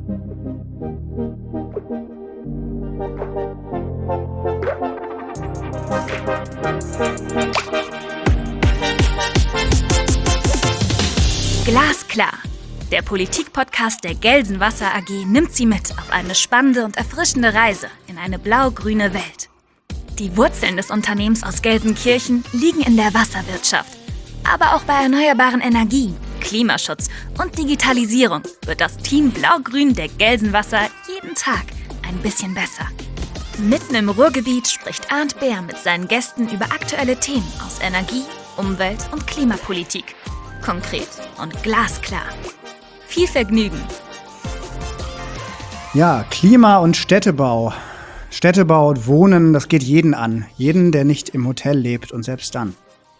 Glasklar. Der Politik-Podcast der Gelsenwasser AG nimmt Sie mit auf eine spannende und erfrischende Reise in eine blau-grüne Welt. Die Wurzeln des Unternehmens aus Gelsenkirchen liegen in der Wasserwirtschaft. Aber auch bei erneuerbaren Energien, Klimaschutz und Digitalisierung wird das Team Blau-Grün der Gelsenwasser jeden Tag ein bisschen besser. Mitten im Ruhrgebiet spricht Arndt Bär mit seinen Gästen über aktuelle Themen aus Energie, Umwelt und Klimapolitik. Konkret und glasklar. Viel Vergnügen! Ja, Klima- und Städtebau. Städtebau und Wohnen, das geht jeden an. Jeden, der nicht im Hotel lebt und selbst dann.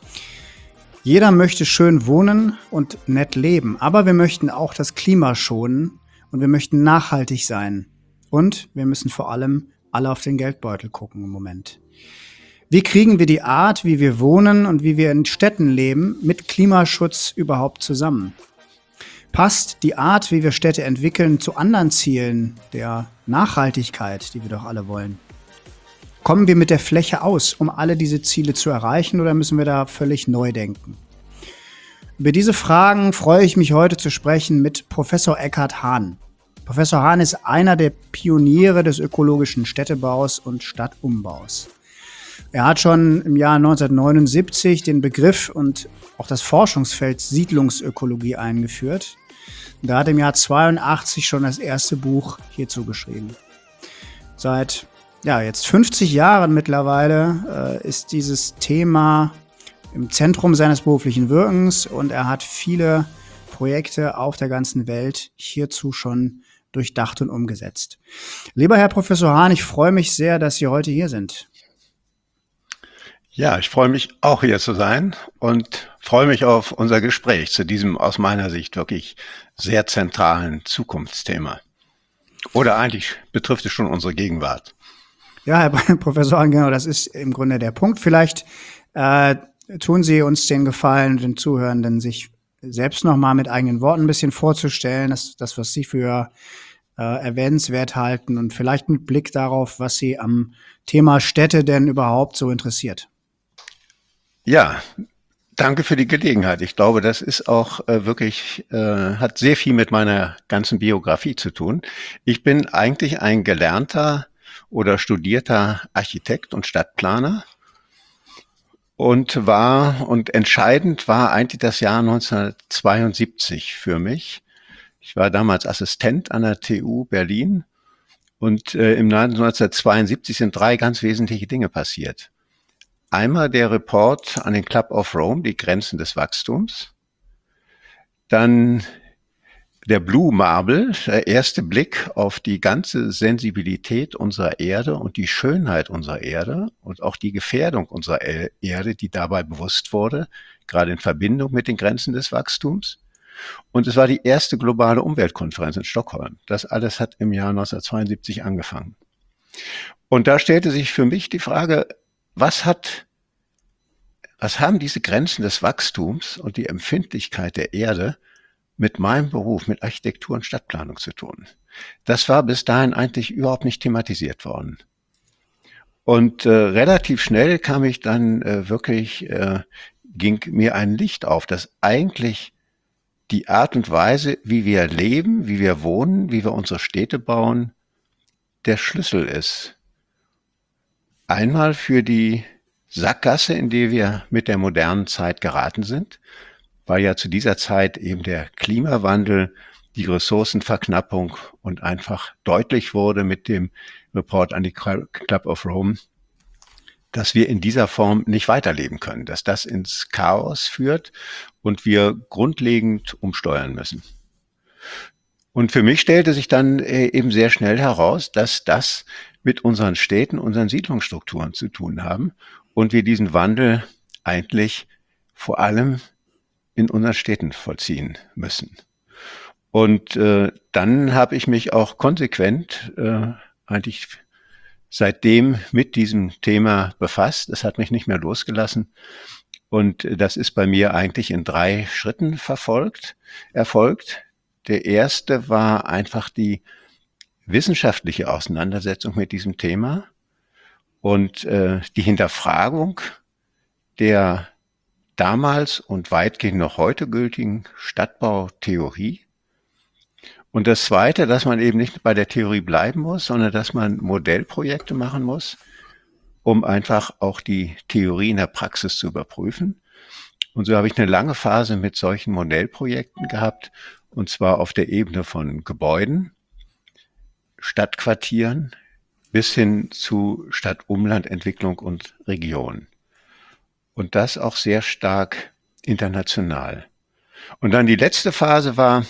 Jeder möchte schön wohnen und nett leben, aber wir möchten auch das Klima schonen und wir möchten nachhaltig sein. Und wir müssen vor allem alle auf den Geldbeutel gucken im Moment. Wie kriegen wir die Art, wie wir wohnen und wie wir in Städten leben, mit Klimaschutz überhaupt zusammen? Passt die Art, wie wir Städte entwickeln, zu anderen Zielen der Nachhaltigkeit, die wir doch alle wollen? Kommen wir mit der Fläche aus, um alle diese Ziele zu erreichen, oder müssen wir da völlig neu denken? Über diese Fragen freue ich mich heute zu sprechen mit Professor Eckhard Hahn. Professor Hahn ist einer der Pioniere des ökologischen Städtebaus und Stadtumbaus. Er hat schon im Jahr 1979 den Begriff und auch das Forschungsfeld Siedlungsökologie eingeführt. Und er hat im Jahr 1982 schon das erste Buch hierzu geschrieben. Seit jetzt 50 Jahren mittlerweile ist dieses Thema im Zentrum seines beruflichen Wirkens und er hat viele Projekte auf der ganzen Welt hierzu schon durchdacht und umgesetzt. Lieber Herr Professor Hahn, ich freue mich sehr, dass Sie heute hier sind. Ja, ich freue mich auch hier zu sein und freue mich auf unser Gespräch zu diesem aus meiner Sicht wirklich sehr zentralen Zukunftsthema. Oder eigentlich betrifft es schon unsere Gegenwart. Ja, Herr Professor Hahn, genau, das ist im Grunde der Punkt. Vielleicht tun Sie uns den Gefallen, den Zuhörenden, sich selbst nochmal mit eigenen Worten ein bisschen vorzustellen, das was Sie für erwähnenswert halten und vielleicht mit Blick darauf, was Sie am Thema Städte denn überhaupt so interessiert. Ja, danke für die Gelegenheit. Ich glaube, das ist auch wirklich, hat sehr viel mit meiner ganzen Biografie zu tun. Ich bin eigentlich ein gelernter oder studierter Architekt und Stadtplaner und entscheidend war eigentlich das Jahr 1972 für mich. Ich war damals Assistent an der TU Berlin und im Jahr 1972 sind 3 ganz wesentliche Dinge passiert. Einmal der Report an den Club of Rome, die Grenzen des Wachstums. Dann der Blue Marble, der erste Blick auf die ganze Sensibilität unserer Erde und die Schönheit unserer Erde und auch die Gefährdung unserer Erde, die dabei bewusst wurde, gerade in Verbindung mit den Grenzen des Wachstums. Und es war die erste globale Umweltkonferenz in Stockholm. Das alles hat im Jahr 1972 angefangen. Und da stellte sich für mich die Frage, was haben diese Grenzen des Wachstums und die Empfindlichkeit der Erde mit meinem Beruf, mit Architektur und Stadtplanung zu tun? Das war bis dahin eigentlich überhaupt nicht thematisiert worden. Und relativ schnell kam ich dann ging mir ein Licht auf, dass eigentlich die Art und Weise, wie wir leben, wie wir wohnen, wie wir unsere Städte bauen, der Schlüssel ist. Einmal für die Sackgasse, in die wir mit der modernen Zeit geraten sind, weil ja zu dieser Zeit eben der Klimawandel, die Ressourcenverknappung und einfach deutlich wurde mit dem Report an die Club of Rome, dass wir in dieser Form nicht weiterleben können, dass das ins Chaos führt und wir grundlegend umsteuern müssen. Und für mich stellte sich dann eben sehr schnell heraus, dass das mit unseren Städten, unseren Siedlungsstrukturen zu tun haben und wir diesen Wandel eigentlich vor allem in unseren Städten vollziehen müssen. Und dann habe ich mich auch konsequent eigentlich seitdem mit diesem Thema befasst. Es hat mich nicht mehr losgelassen. Und das ist bei mir eigentlich in 3 Schritten erfolgt. Der erste war einfach die wissenschaftliche Auseinandersetzung mit diesem Thema und die Hinterfragung der damals und weitgehend noch heute gültigen Stadtbautheorie. Und das Zweite, dass man eben nicht bei der Theorie bleiben muss, sondern dass man Modellprojekte machen muss, um einfach auch die Theorie in der Praxis zu überprüfen. Und so habe ich eine lange Phase mit solchen Modellprojekten gehabt, und zwar auf der Ebene von Gebäuden, Stadtquartieren bis hin zu Stadt-Umland-Entwicklung und Region. Und das auch sehr stark international. Und dann die letzte Phase war,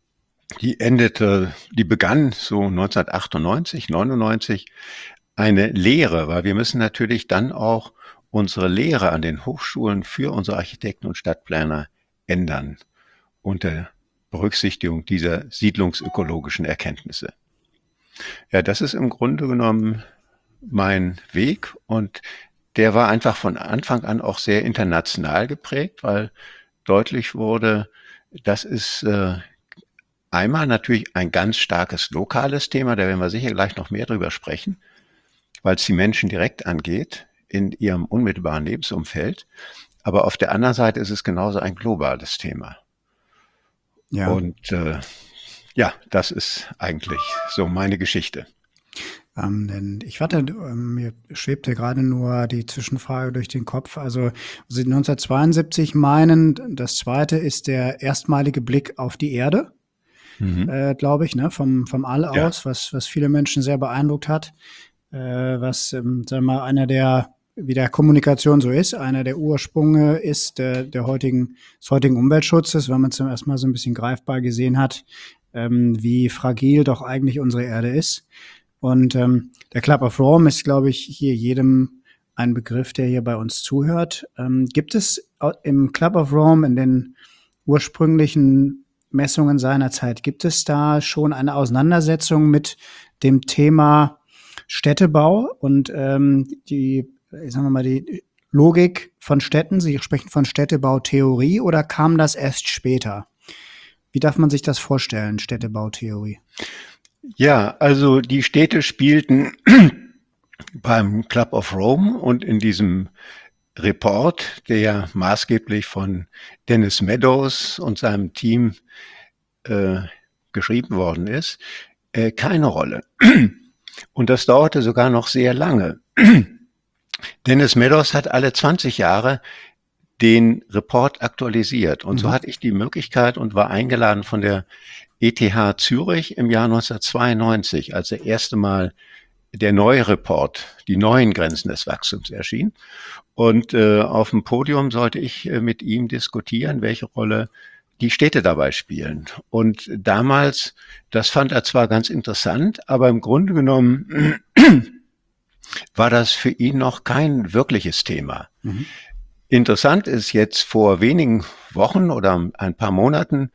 die begann so 1998, 99, eine Lehre, weil wir müssen natürlich dann auch unsere Lehre an den Hochschulen für unsere Architekten und Stadtplaner ändern unter Berücksichtigung dieser siedlungsökologischen Erkenntnisse. Ja, das ist im Grunde genommen mein Weg, und der war einfach von Anfang an auch sehr international geprägt, weil deutlich wurde, das ist einmal natürlich ein ganz starkes lokales Thema, da werden wir sicher gleich noch mehr drüber sprechen, weil es die Menschen direkt angeht in ihrem unmittelbaren Lebensumfeld. Aber auf der anderen Seite ist es genauso ein globales Thema. Ja. Und ja, das ist eigentlich so meine Geschichte. Denn mir schwebte gerade nur die Zwischenfrage durch den Kopf. Also Sie 1972 meinen, das zweite ist der erstmalige Blick auf die Erde, glaube ich, ne, vom All aus, was viele Menschen sehr beeindruckt hat, sagen wir mal, wie der Kommunikation so ist, einer der Ursprünge ist des heutigen Umweltschutzes, weil man zum ersten Mal so ein bisschen greifbar gesehen hat, wie fragil doch eigentlich unsere Erde ist. Und der Club of Rome ist, glaube ich, hier jedem ein Begriff, der hier bei uns zuhört. Gibt es im Club of Rome, in den ursprünglichen Messungen seiner Zeit, gibt es da schon eine Auseinandersetzung mit dem Thema Städtebau und die Logik von Städten? Sie sprechen von Städtebautheorie, oder kam das erst später? Wie darf man sich das vorstellen, Städtebautheorie? Ja, also die Städte spielten beim Club of Rome und in diesem Report, der maßgeblich von Dennis Meadows und seinem Team geschrieben worden ist, keine Rolle. Und das dauerte sogar noch sehr lange. Dennis Meadows hat alle 20 Jahre den Report aktualisiert. Und so hatte ich die Möglichkeit und war eingeladen von der ETH Zürich im Jahr 1992, als der erste Mal der neue Report, die neuen Grenzen des Wachstums erschien. Und auf dem Podium sollte ich mit ihm diskutieren, welche Rolle die Städte dabei spielen. Und damals, das fand er zwar ganz interessant, aber im Grunde genommen war das für ihn noch kein wirkliches Thema. Interessant ist jetzt, vor wenigen Wochen oder ein paar Monaten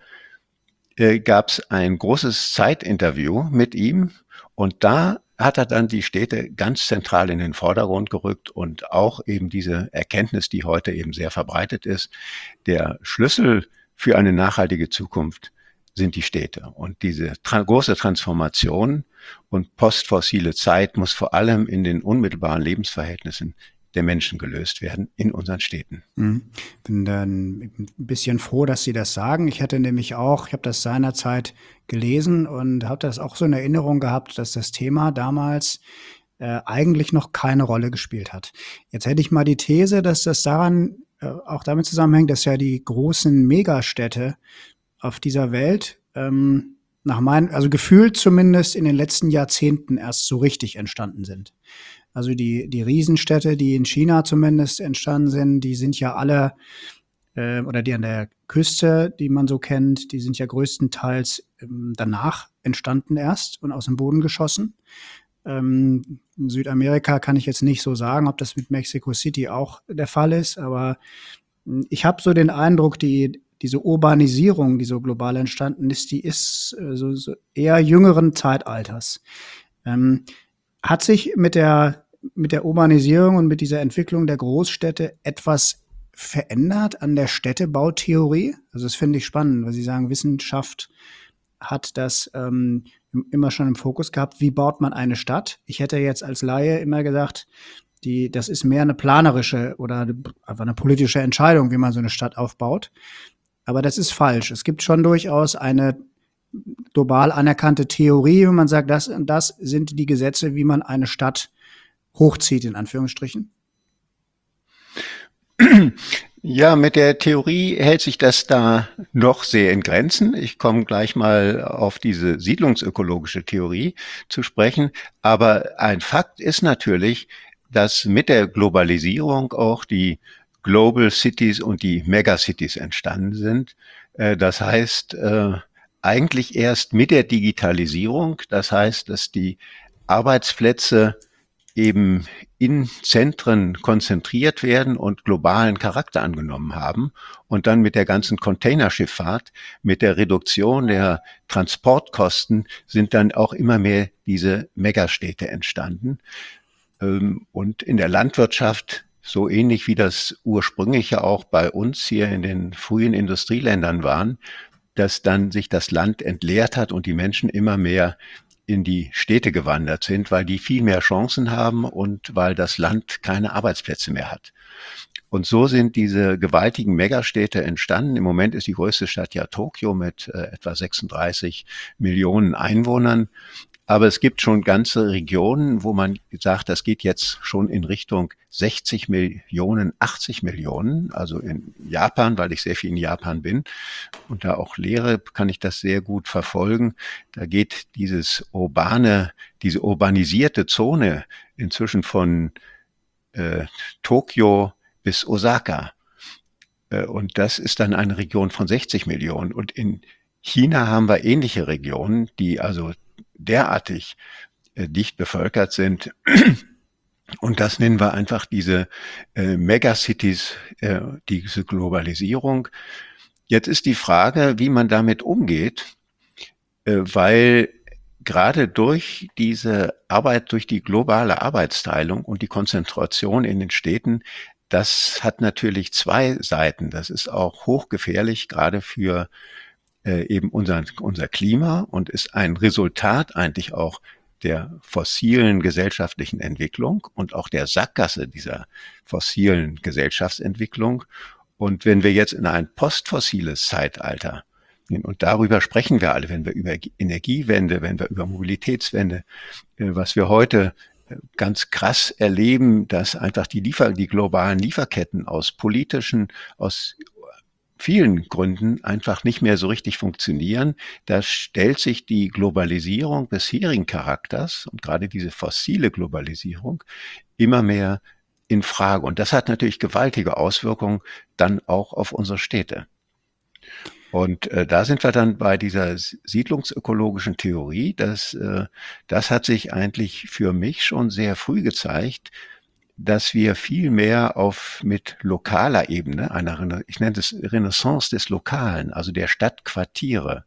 gab es ein großes Zeitinterview mit ihm, und da hat er dann die Städte ganz zentral in den Vordergrund gerückt und auch eben diese Erkenntnis, die heute eben sehr verbreitet ist, der Schlüssel für eine nachhaltige Zukunft sind die Städte. Und diese große Transformation und postfossile Zeit muss vor allem in den unmittelbaren Lebensverhältnissen der Menschen gelöst werden in unseren Städten. Bin dann ein bisschen froh, dass Sie das sagen. Ich habe das seinerzeit gelesen und habe das auch so in Erinnerung gehabt, dass das Thema damals eigentlich noch keine Rolle gespielt hat. Jetzt hätte ich mal die These, dass das auch damit zusammenhängt, dass ja die großen Megastädte auf dieser Welt also gefühlt zumindest in den letzten Jahrzehnten erst so richtig entstanden sind. Also die Riesenstädte, die in China zumindest entstanden sind, die sind ja alle, oder die an der Küste, die man so kennt, die sind ja größtenteils danach entstanden erst und aus dem Boden geschossen. In Südamerika kann ich jetzt nicht so sagen, ob das mit Mexico City auch der Fall ist, aber ich habe so den Eindruck, diese Urbanisierung, die so global entstanden ist, die ist so eher jüngeren Zeitalters. Hat sich mit der Urbanisierung und mit dieser Entwicklung der Großstädte etwas verändert an der Städtebautheorie? Also das finde ich spannend, weil Sie sagen, Wissenschaft hat das immer schon im Fokus gehabt, wie baut man eine Stadt. Ich hätte jetzt als Laie immer gesagt, das ist mehr eine planerische oder einfach eine politische Entscheidung, wie man so eine Stadt aufbaut. Aber das ist falsch. Es gibt schon durchaus eine global anerkannte Theorie, wenn man sagt, das und das sind die Gesetze, wie man eine Stadt hochzieht, in Anführungsstrichen. Ja, mit der Theorie hält sich das da noch sehr in Grenzen. Ich komme gleich mal auf diese siedlungsökologische Theorie zu sprechen. Aber ein Fakt ist natürlich, dass mit der Globalisierung auch die Global Cities und die Megacities entstanden sind. Das heißt, eigentlich erst mit der Digitalisierung. Das heißt, dass die Arbeitsplätze eben in Zentren konzentriert werden und globalen Charakter angenommen haben und dann mit der ganzen Containerschifffahrt, mit der Reduktion der Transportkosten sind dann auch immer mehr diese Megastädte entstanden. Und in der Landwirtschaft, so ähnlich wie das ursprüngliche auch bei uns hier in den frühen Industrieländern waren, dass dann sich das Land entleert hat und die Menschen immer mehr in die Städte gewandert sind, weil die viel mehr Chancen haben und weil das Land keine Arbeitsplätze mehr hat. Und so sind diese gewaltigen Megastädte entstanden. Im Moment ist die größte Stadt ja Tokio mit etwa 36 Millionen Einwohnern. Aber es gibt schon ganze Regionen, wo man sagt, das geht jetzt schon in Richtung 60 Millionen, 80 Millionen. Also in Japan, weil ich sehr viel in Japan bin und da auch lehre, kann ich das sehr gut verfolgen. Da geht diese urbanisierte Zone inzwischen von Tokio bis Osaka. Und das ist dann eine Region von 60 Millionen. Und in China haben wir ähnliche Regionen, die also derartig dicht bevölkert sind. Und das nennen wir einfach diese Megacities, diese Globalisierung. Jetzt ist die Frage, wie man damit umgeht, weil gerade durch diese Arbeit, durch die globale Arbeitsteilung und die Konzentration in den Städten, das hat natürlich zwei Seiten. Das ist auch hochgefährlich, gerade für eben unser Klima und ist ein Resultat eigentlich auch der fossilen gesellschaftlichen Entwicklung und auch der Sackgasse dieser fossilen Gesellschaftsentwicklung. Und wenn wir jetzt in ein postfossiles Zeitalter gehen, und darüber sprechen wir alle, wenn wir über Energiewende, wenn wir über Mobilitätswende, was wir heute ganz krass erleben, dass einfach die globalen Lieferketten aus politischen, aus vielen Gründen einfach nicht mehr so richtig funktionieren. Da stellt sich die Globalisierung bisherigen Charakters und gerade diese fossile Globalisierung immer mehr in Frage. Und das hat natürlich gewaltige Auswirkungen dann auch auf unsere Städte. Und da sind wir dann bei dieser siedlungsökologischen Theorie. Das hat sich eigentlich für mich schon sehr früh gezeigt, dass wir viel mehr mit lokaler Ebene, ich nenne es Renaissance des Lokalen, also der Stadtquartiere,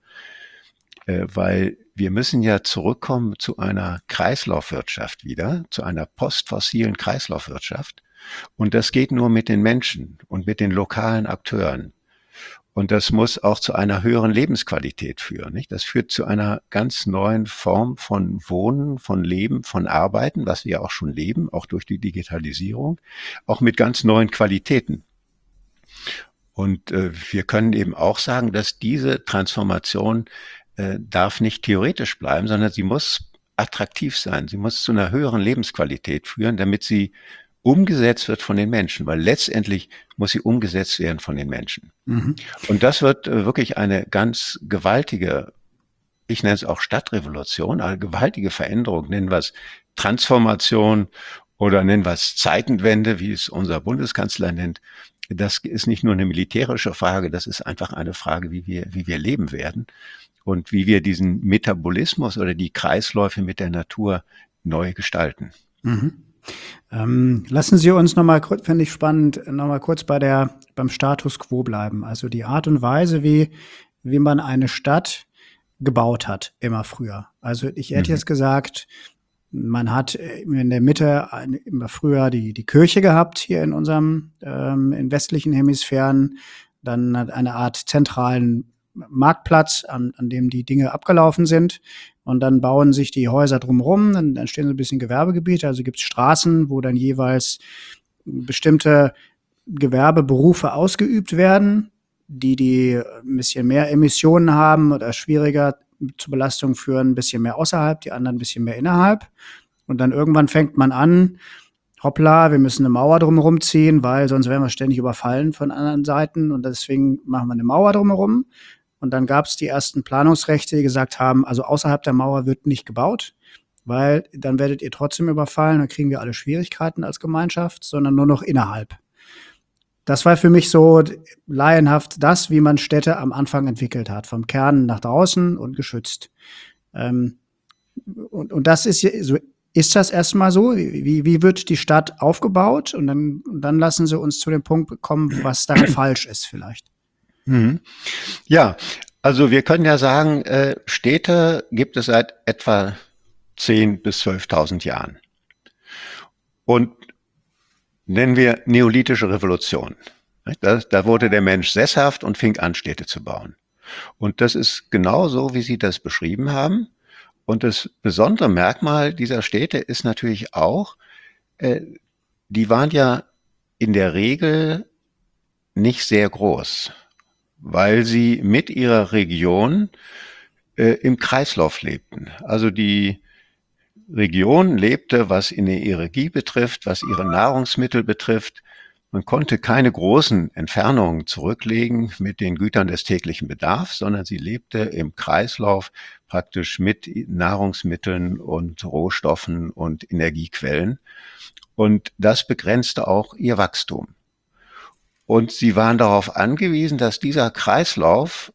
weil wir müssen ja zurückkommen zu einer Kreislaufwirtschaft wieder, zu einer postfossilen Kreislaufwirtschaft. Und das geht nur mit den Menschen und mit den lokalen Akteuren. Und das muss auch zu einer höheren Lebensqualität führen, nicht? Das führt zu einer ganz neuen Form von Wohnen, von Leben, von Arbeiten, was wir ja auch schon leben, auch durch die Digitalisierung, auch mit ganz neuen Qualitäten. Und wir können eben auch sagen, dass diese Transformation darf nicht theoretisch bleiben, sondern sie muss attraktiv sein. Sie muss zu einer höheren Lebensqualität führen, damit sie umgesetzt wird von den Menschen, weil letztendlich muss sie umgesetzt werden von den Menschen. Mhm. Und das wird wirklich eine ganz gewaltige, ich nenne es auch Stadtrevolution, eine gewaltige Veränderung, nennen wir es Transformation oder nennen wir es Zeitenwende, wie es unser Bundeskanzler nennt. Das ist nicht nur eine militärische Frage, das ist einfach eine Frage, wie wir leben werden und wie wir diesen Metabolismus oder die Kreisläufe mit der Natur neu gestalten. Mhm. Lassen Sie uns nochmal, finde ich spannend, nochmal kurz beim Status quo bleiben. Also die Art und Weise, wie man eine Stadt gebaut hat, immer früher. Also ich hätte jetzt gesagt, man hat in der Mitte immer früher die Kirche gehabt, hier in unserem in westlichen Hemisphären, dann eine Art zentralen Marktplatz, an dem die Dinge abgelaufen sind. Und dann bauen sich die Häuser drumherum, dann entstehen so ein bisschen Gewerbegebiete, also gibt es Straßen, wo dann jeweils bestimmte Gewerbeberufe ausgeübt werden, die ein bisschen mehr Emissionen haben oder schwieriger zur Belastung führen, ein bisschen mehr außerhalb, die anderen ein bisschen mehr innerhalb. Und dann irgendwann fängt man an, hoppla, wir müssen eine Mauer drumherum ziehen, weil sonst werden wir ständig überfallen von anderen Seiten und deswegen machen wir eine Mauer drumherum. Und dann gab es die ersten Planungsrechte, die gesagt haben, also außerhalb der Mauer wird nicht gebaut, weil dann werdet ihr trotzdem überfallen, dann kriegen wir alle Schwierigkeiten als Gemeinschaft, sondern nur noch innerhalb. Das war für mich so laienhaft das, wie man Städte am Anfang entwickelt hat, vom Kern nach draußen und geschützt. Und das ist das erstmal so? Wie wird die Stadt aufgebaut? Und dann lassen Sie uns zu dem Punkt kommen, was daran falsch ist vielleicht. Ja, also wir können ja sagen, Städte gibt es seit etwa 10.000 bis 12.000 Jahren. Und nennen wir neolithische Revolution. Da wurde der Mensch sesshaft und fing an, Städte zu bauen. Und das ist genau so, wie Sie das beschrieben haben. Und das besondere Merkmal dieser Städte ist natürlich auch, die waren ja in der Regel nicht sehr groß, weil sie mit ihrer Region im Kreislauf lebten. Also die Region lebte, was in der Energie betrifft, was ihre Nahrungsmittel betrifft. Man konnte keine großen Entfernungen zurücklegen mit den Gütern des täglichen Bedarfs, sondern sie lebte im Kreislauf praktisch mit Nahrungsmitteln und Rohstoffen und Energiequellen. Und das begrenzte auch ihr Wachstum. Und sie waren darauf angewiesen, dass dieser Kreislauf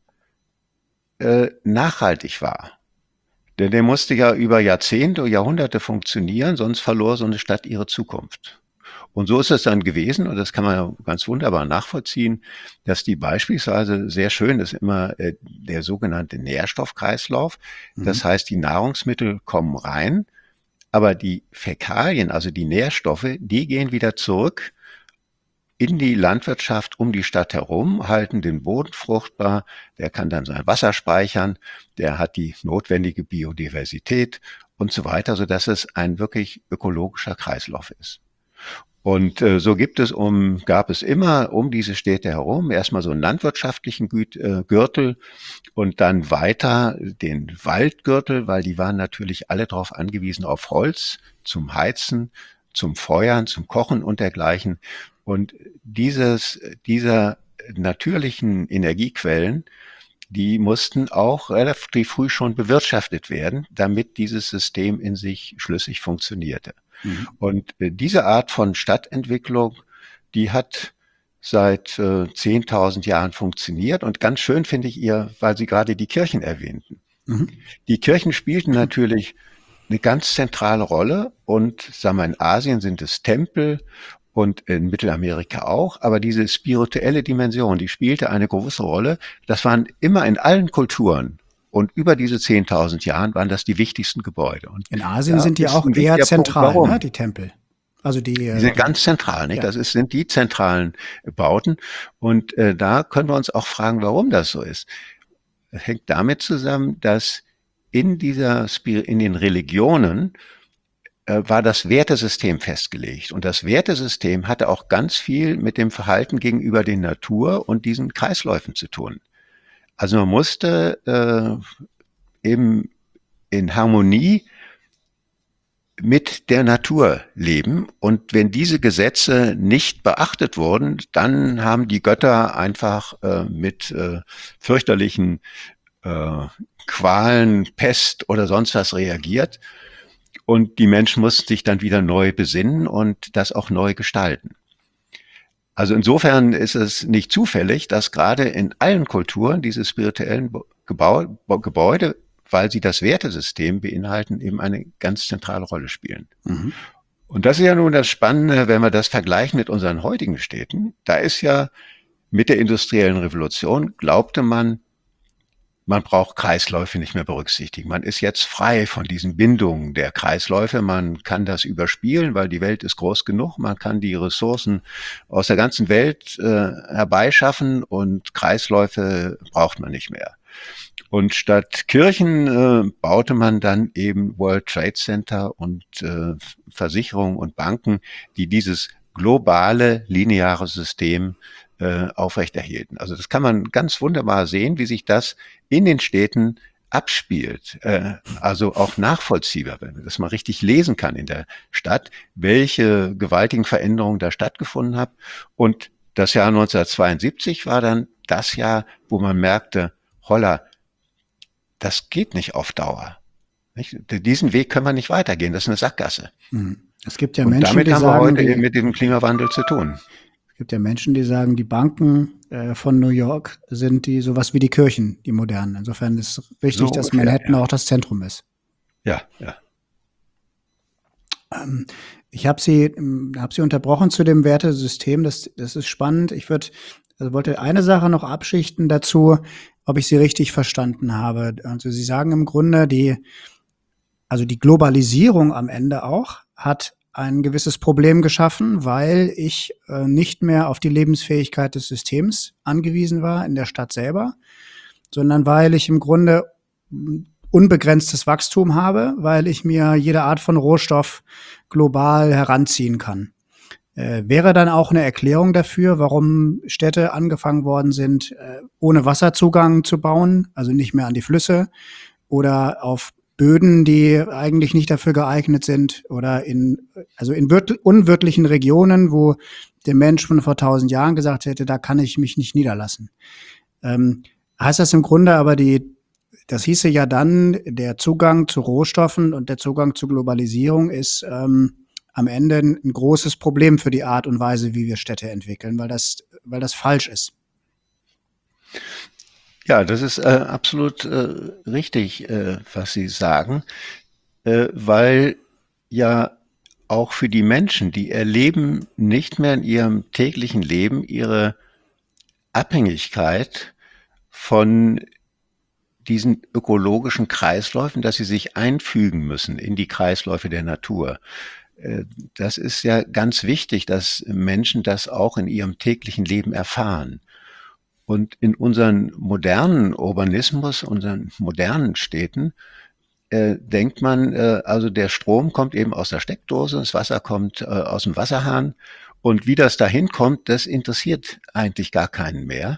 nachhaltig war. Denn der musste ja über Jahrzehnte, Jahrhunderte funktionieren, sonst verlor so eine Stadt ihre Zukunft. Und so ist es dann gewesen, und das kann man ja ganz wunderbar nachvollziehen, dass die beispielsweise, sehr schön ist immer der sogenannte Nährstoffkreislauf. Das heißt, die Nahrungsmittel kommen rein, aber die Fäkalien, also die Nährstoffe, die gehen wieder zurück in die Landwirtschaft um die Stadt herum, halten den Boden fruchtbar, der kann dann sein Wasser speichern, der hat die notwendige Biodiversität und so weiter, sodass es ein wirklich ökologischer Kreislauf ist. Und so gab es immer um diese Städte herum erstmal so einen landwirtschaftlichen Gürtel und dann weiter den Waldgürtel, weil die waren natürlich alle darauf angewiesen auf Holz zum Heizen, zum Feuern, zum Kochen und dergleichen. Und dieser natürlichen Energiequellen, die mussten auch relativ früh schon bewirtschaftet werden, damit dieses System in sich schlüssig funktionierte. Und diese Art von Stadtentwicklung, die hat seit 10.000 Jahren funktioniert. Und ganz schön finde ich weil Sie gerade die Kirchen erwähnten. Die Kirchen spielten natürlich eine ganz zentrale Rolle. Und sagen wir, in Asien sind es Tempel und in Mittelamerika auch. Aber diese spirituelle Dimension, die spielte eine große Rolle. Das waren immer in allen Kulturen. Und über diese 10.000 Jahren waren das die wichtigsten Gebäude. Und in Asien sind die auch eher zentral, ne, die Tempel. Also die sind ganz zentral, nicht? Ja. Sind die zentralen Bauten. Und da können wir uns auch fragen, warum das so ist. Das hängt damit zusammen, dass in den Religionen war das Wertesystem festgelegt. Und das Wertesystem hatte auch ganz viel mit dem Verhalten gegenüber der Natur und diesen Kreisläufen zu tun. Also man musste eben in Harmonie mit der Natur leben. Und wenn diese Gesetze nicht beachtet wurden, dann haben die Götter einfach mit fürchterlichen Qualen, Pest oder sonst was reagiert. Und die Menschen mussten sich dann wieder neu besinnen und das auch neu gestalten. Also insofern ist es nicht zufällig, dass gerade in allen Kulturen diese spirituellen Gebäude, weil sie das Wertesystem beinhalten, eben eine ganz zentrale Rolle spielen. Und das ist ja nun das Spannende, wenn wir das vergleichen mit unseren heutigen Städten. Da ist ja mit der industriellen Revolution, glaubte man, Man braucht Kreisläufe nicht mehr berücksichtigen. Man ist jetzt frei von diesen Bindungen der Kreisläufe. Man kann das überspielen, weil die Welt ist groß genug. Man kann die Ressourcen aus der ganzen Welt herbeischaffen und Kreisläufe braucht man nicht mehr. Und statt Kirchen baute man dann eben World Trade Center und Versicherungen und Banken, die dieses globale, lineare System aufrechterhielten. Also das kann man ganz wunderbar sehen, wie sich das in den Städten abspielt. Also auch nachvollziehbar, wenn man das mal richtig lesen kann in der Stadt, welche gewaltigen Veränderungen da stattgefunden haben. Und das Jahr 1972 war dann das Jahr, wo man merkte, holla, das geht nicht auf Dauer. Nicht? Diesen Weg können wir nicht weitergehen, das ist eine Sackgasse. Es gibt ja Und Menschen, damit die haben wir sagen, heute eben mit dem Klimawandel zu tun. es gibt ja Menschen, die sagen, die Banken von New York sind die sowas wie die Kirchen, die modernen. Insofern ist es richtig, So dass ungefähr, Manhattan ja. auch das Zentrum ist. Ja, ja. Ich habe Sie unterbrochen zu dem Wertesystem. Das ist spannend. Wollte eine Sache noch abschichten dazu, ob ich Sie richtig verstanden habe. Also Sie sagen im Grunde, die Globalisierung am Ende auch hat ein gewisses Problem geschaffen, weil ich nicht mehr auf die Lebensfähigkeit des Systems angewiesen war in der Stadt selber, sondern weil ich im Grunde unbegrenztes Wachstum habe, weil ich mir jede Art von Rohstoff global heranziehen kann. Wäre dann auch eine Erklärung dafür, warum Städte angefangen worden sind, ohne Wasserzugang zu bauen, also nicht mehr an die Flüsse oder auf Böden, die eigentlich nicht dafür geeignet sind oder in unwirtlichen Regionen, wo der Mensch von vor 1000 Jahren gesagt hätte, da kann ich mich nicht niederlassen. Heißt das im Grunde aber das hieße ja dann, der Zugang zu Rohstoffen und der Zugang zur Globalisierung ist am Ende ein großes Problem für die Art und Weise, wie wir Städte entwickeln, weil das falsch ist. Ja, das ist absolut richtig, was Sie sagen, weil ja auch für die Menschen, die erleben nicht mehr in ihrem täglichen Leben ihre Abhängigkeit von diesen ökologischen Kreisläufen, dass sie sich einfügen müssen in die Kreisläufe der Natur. Das ist ja ganz wichtig, dass Menschen das auch in ihrem täglichen Leben erfahren. Und in unseren modernen Urbanismus, unseren modernen Städten, denkt man, also der Strom kommt eben aus der Steckdose, das Wasser kommt aus dem Wasserhahn und wie das dahin kommt, das interessiert eigentlich gar keinen mehr.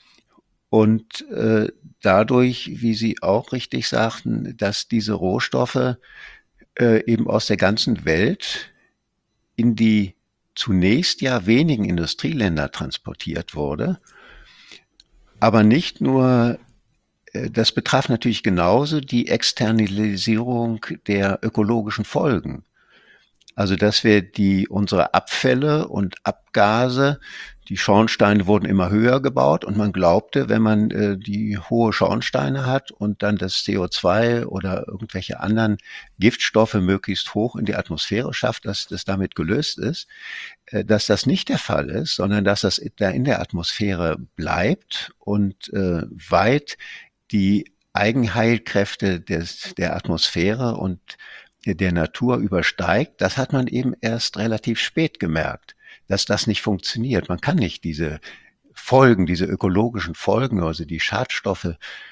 Und dadurch, wie Sie auch richtig sagten, dass diese Rohstoffe eben aus der ganzen Welt in die zunächst ja wenigen Industrieländer transportiert wurde, aber nicht nur, das betraf natürlich genauso die Externalisierung der ökologischen Folgen. Also, dass wir unsere Abfälle und Abgase, die Schornsteine wurden immer höher gebaut und man glaubte, wenn man die hohe Schornsteine hat und dann das CO2 oder irgendwelche anderen Giftstoffe möglichst hoch in die Atmosphäre schafft, dass das damit gelöst ist, dass das nicht der Fall ist, sondern dass das da in der Atmosphäre bleibt und weit die Eigenheilkräfte der Atmosphäre und der Natur übersteigt. Das hat man eben erst relativ spät gemerkt, dass das nicht funktioniert. Man kann nicht diese Folgen, diese ökologischen Folgen, also die Schadstoffe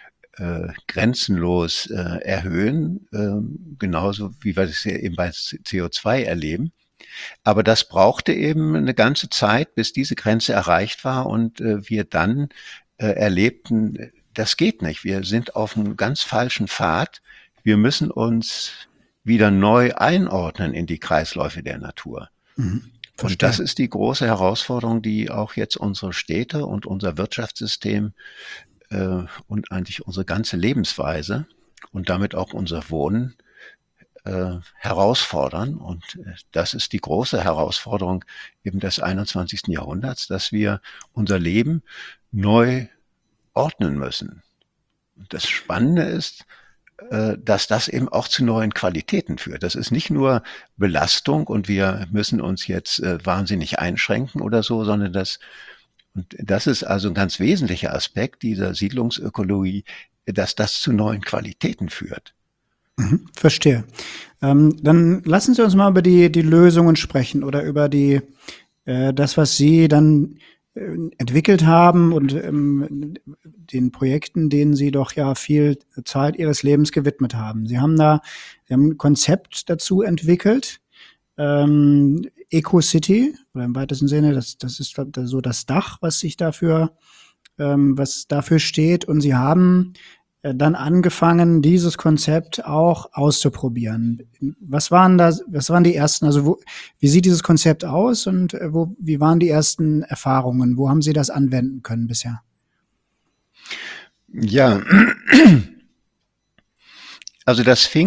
grenzenlos erhöhen, genauso wie wir das eben bei CO2 erleben. Aber das brauchte eben eine ganze Zeit, bis diese Grenze erreicht war und wir dann erlebten, das geht nicht. Wir sind auf einem ganz falschen Pfad. Wir müssen uns wieder neu einordnen in die Kreisläufe der Natur. Und das ist die große Herausforderung, die auch jetzt unsere Städte und unser Wirtschaftssystem und eigentlich unsere ganze Lebensweise und damit auch unser Wohnen herausfordern. Und das ist die große Herausforderung eben des 21. Jahrhunderts, dass wir unser Leben neu ordnen müssen. Und das Spannende ist, dass das eben auch zu neuen Qualitäten führt. Das ist nicht nur Belastung und wir müssen uns jetzt wahnsinnig einschränken oder so, sondern das ist also ein ganz wesentlicher Aspekt dieser Siedlungsökologie. dass das zu neuen Qualitäten führt. Verstehe. Dann lassen Sie uns mal über die Lösungen sprechen oder über das, was Sie dann entwickelt haben und den Projekten, denen Sie doch ja viel Zeit Ihres Lebens gewidmet haben. Sie haben ein Konzept dazu entwickelt, EcoCity, oder im weitesten Sinne, das ist so das Dach, was dafür steht. Und Sie haben dann angefangen, dieses Konzept auch auszuprobieren. Was waren die ersten, also wie sieht dieses Konzept aus und wie waren die ersten Erfahrungen? Wo haben Sie das anwenden können bisher? Ja, also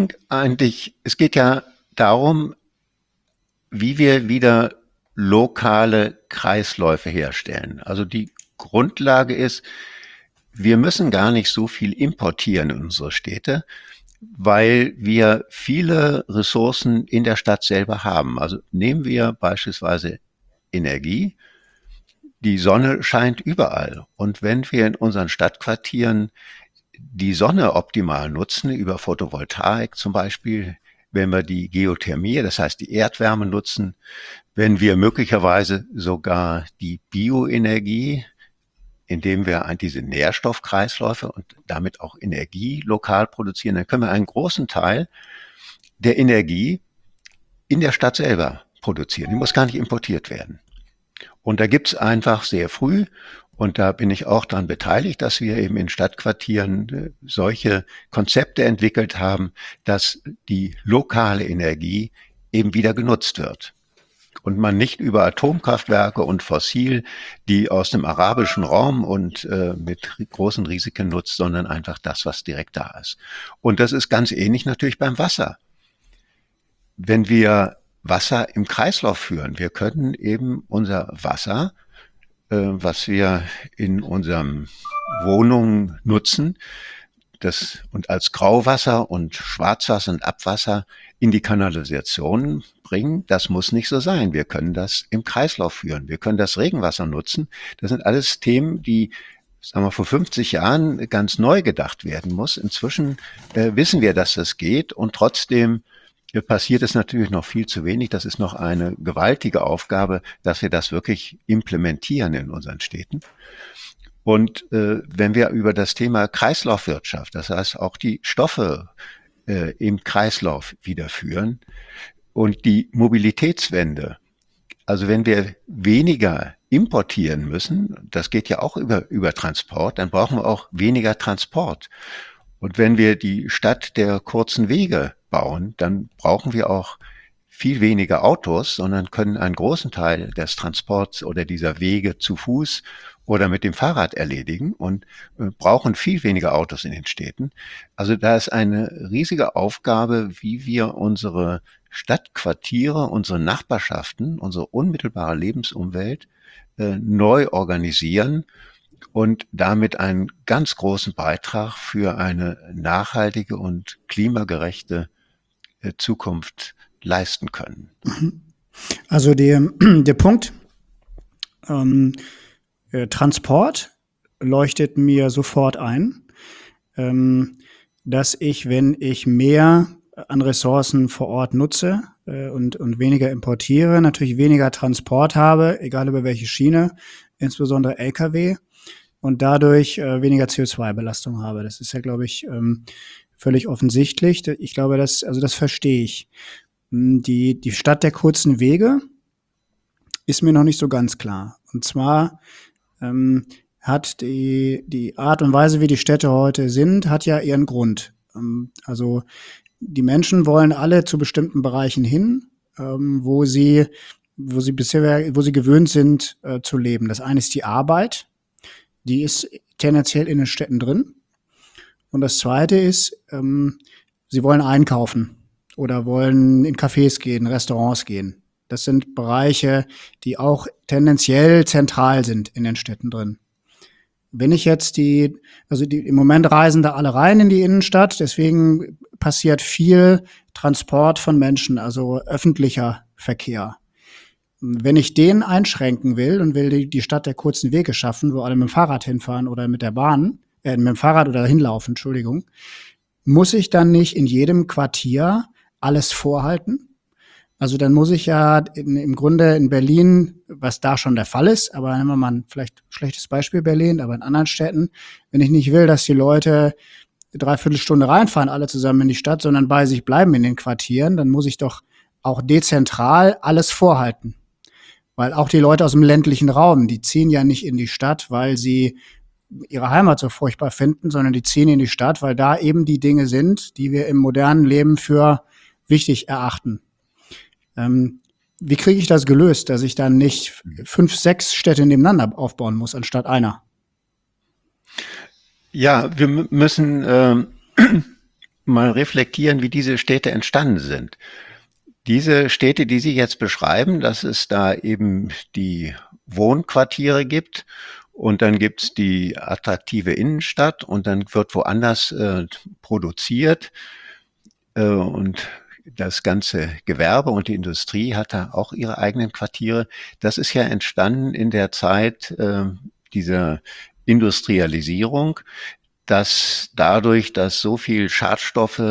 es geht ja darum, wie wir wieder lokale Kreisläufe herstellen. Also die Grundlage ist, wir müssen gar nicht so viel importieren in unsere Städte, weil wir viele Ressourcen in der Stadt selber haben. Also nehmen wir beispielsweise Energie. Die Sonne scheint überall. Und wenn wir in unseren Stadtquartieren die Sonne optimal nutzen, über Photovoltaik zum Beispiel, wenn wir die Geothermie, das heißt die Erdwärme nutzen, wenn wir möglicherweise sogar die Bioenergie, indem wir diese Nährstoffkreisläufe und damit auch Energie lokal produzieren, dann können wir einen großen Teil der Energie in der Stadt selber produzieren. Die muss gar nicht importiert werden. Und da gibt's einfach sehr früh, und da bin ich auch daran beteiligt, dass wir eben in Stadtquartieren solche Konzepte entwickelt haben, dass die lokale Energie eben wieder genutzt wird. Und man nicht über Atomkraftwerke und Fossil, die aus dem arabischen Raum und mit großen Risiken nutzt, sondern einfach das, was direkt da ist. Und das ist ganz ähnlich natürlich beim Wasser. Wenn wir Wasser im Kreislauf führen, wir können eben unser Wasser, was wir in unseren Wohnungen nutzen, und als Grauwasser und Schwarzwasser und Abwasser in die Kanalisation bringen, das muss nicht so sein. Wir können das im Kreislauf führen. Wir können das Regenwasser nutzen. Das sind alles Themen, die, sagen wir, vor 50 Jahren ganz neu gedacht werden muss. Inzwischen wissen wir, dass das geht, und trotzdem passiert es natürlich noch viel zu wenig. Das ist noch eine gewaltige Aufgabe, dass wir das wirklich implementieren in unseren Städten. Und wenn wir über das Thema Kreislaufwirtschaft, das heißt auch die Stoffe im Kreislauf wiederführen und die Mobilitätswende, also wenn wir weniger importieren müssen, das geht ja auch über Transport, dann brauchen wir auch weniger Transport. Und wenn wir die Stadt der kurzen Wege bauen, dann brauchen wir auch viel weniger Autos, sondern können einen großen Teil des Transports oder dieser Wege zu Fuß oder mit dem Fahrrad erledigen und brauchen viel weniger Autos in den Städten. Also da ist eine riesige Aufgabe, wie wir unsere Stadtquartiere, unsere Nachbarschaften, unsere unmittelbare Lebensumwelt neu organisieren und damit einen ganz großen Beitrag für eine nachhaltige und klimagerechte Zukunft leisten können. Also der Punkt Transport leuchtet mir sofort ein, dass ich, wenn ich mehr an Ressourcen vor Ort nutze und weniger importiere, natürlich weniger Transport habe, egal über welche Schiene, insbesondere Lkw, und dadurch weniger CO2-Belastung habe. Das ist ja, glaube ich, völlig offensichtlich. Ich glaube, das verstehe ich. Die Stadt der kurzen Wege ist mir noch nicht so ganz klar. Und zwar hat die Art und Weise, wie die Städte heute sind, hat ja ihren Grund. Also die Menschen wollen alle zu bestimmten Bereichen hin, wo sie gewöhnt sind zu leben. Das eine ist die Arbeit, die ist tendenziell in den Städten drin. Und das zweite ist, sie wollen einkaufen oder wollen in Cafés gehen, Restaurants gehen. Das sind Bereiche, die auch tendenziell zentral sind in den Städten drin. Wenn ich jetzt im Moment reisen da alle rein in die Innenstadt, deswegen passiert viel Transport von Menschen, also öffentlicher Verkehr. Wenn ich den einschränken will und will die Stadt der kurzen Wege schaffen, wo alle mit dem Fahrrad hinfahren oder mit der Bahn, mit dem Fahrrad oder hinlaufen, Entschuldigung, muss ich dann nicht in jedem Quartier alles vorhalten? Also dann muss ich ja im Grunde in Berlin, was da schon der Fall ist, aber nehmen wir mal ein vielleicht schlechtes Beispiel Berlin, aber in anderen Städten, wenn ich nicht will, dass die Leute 3/4 Stunde reinfahren, alle zusammen in die Stadt, sondern bei sich bleiben in den Quartieren, dann muss ich doch auch dezentral alles vorhalten. Weil auch die Leute aus dem ländlichen Raum, die ziehen ja nicht in die Stadt, weil sie ihre Heimat so furchtbar finden, sondern die ziehen in die Stadt, weil da eben die Dinge sind, die wir im modernen Leben für wichtig erachten. Wie kriege ich das gelöst, dass ich dann nicht 5, 6 Städte nebeneinander aufbauen muss, anstatt einer? Ja, wir müssen mal reflektieren, wie diese Städte entstanden sind. Diese Städte, die Sie jetzt beschreiben, dass es da eben die Wohnquartiere gibt und dann gibt's die attraktive Innenstadt und dann wird woanders produziert und das ganze Gewerbe und die Industrie hat da auch ihre eigenen Quartiere. Das ist ja entstanden in der Zeit dieser Industrialisierung, dass dadurch, dass so viel Schadstoffe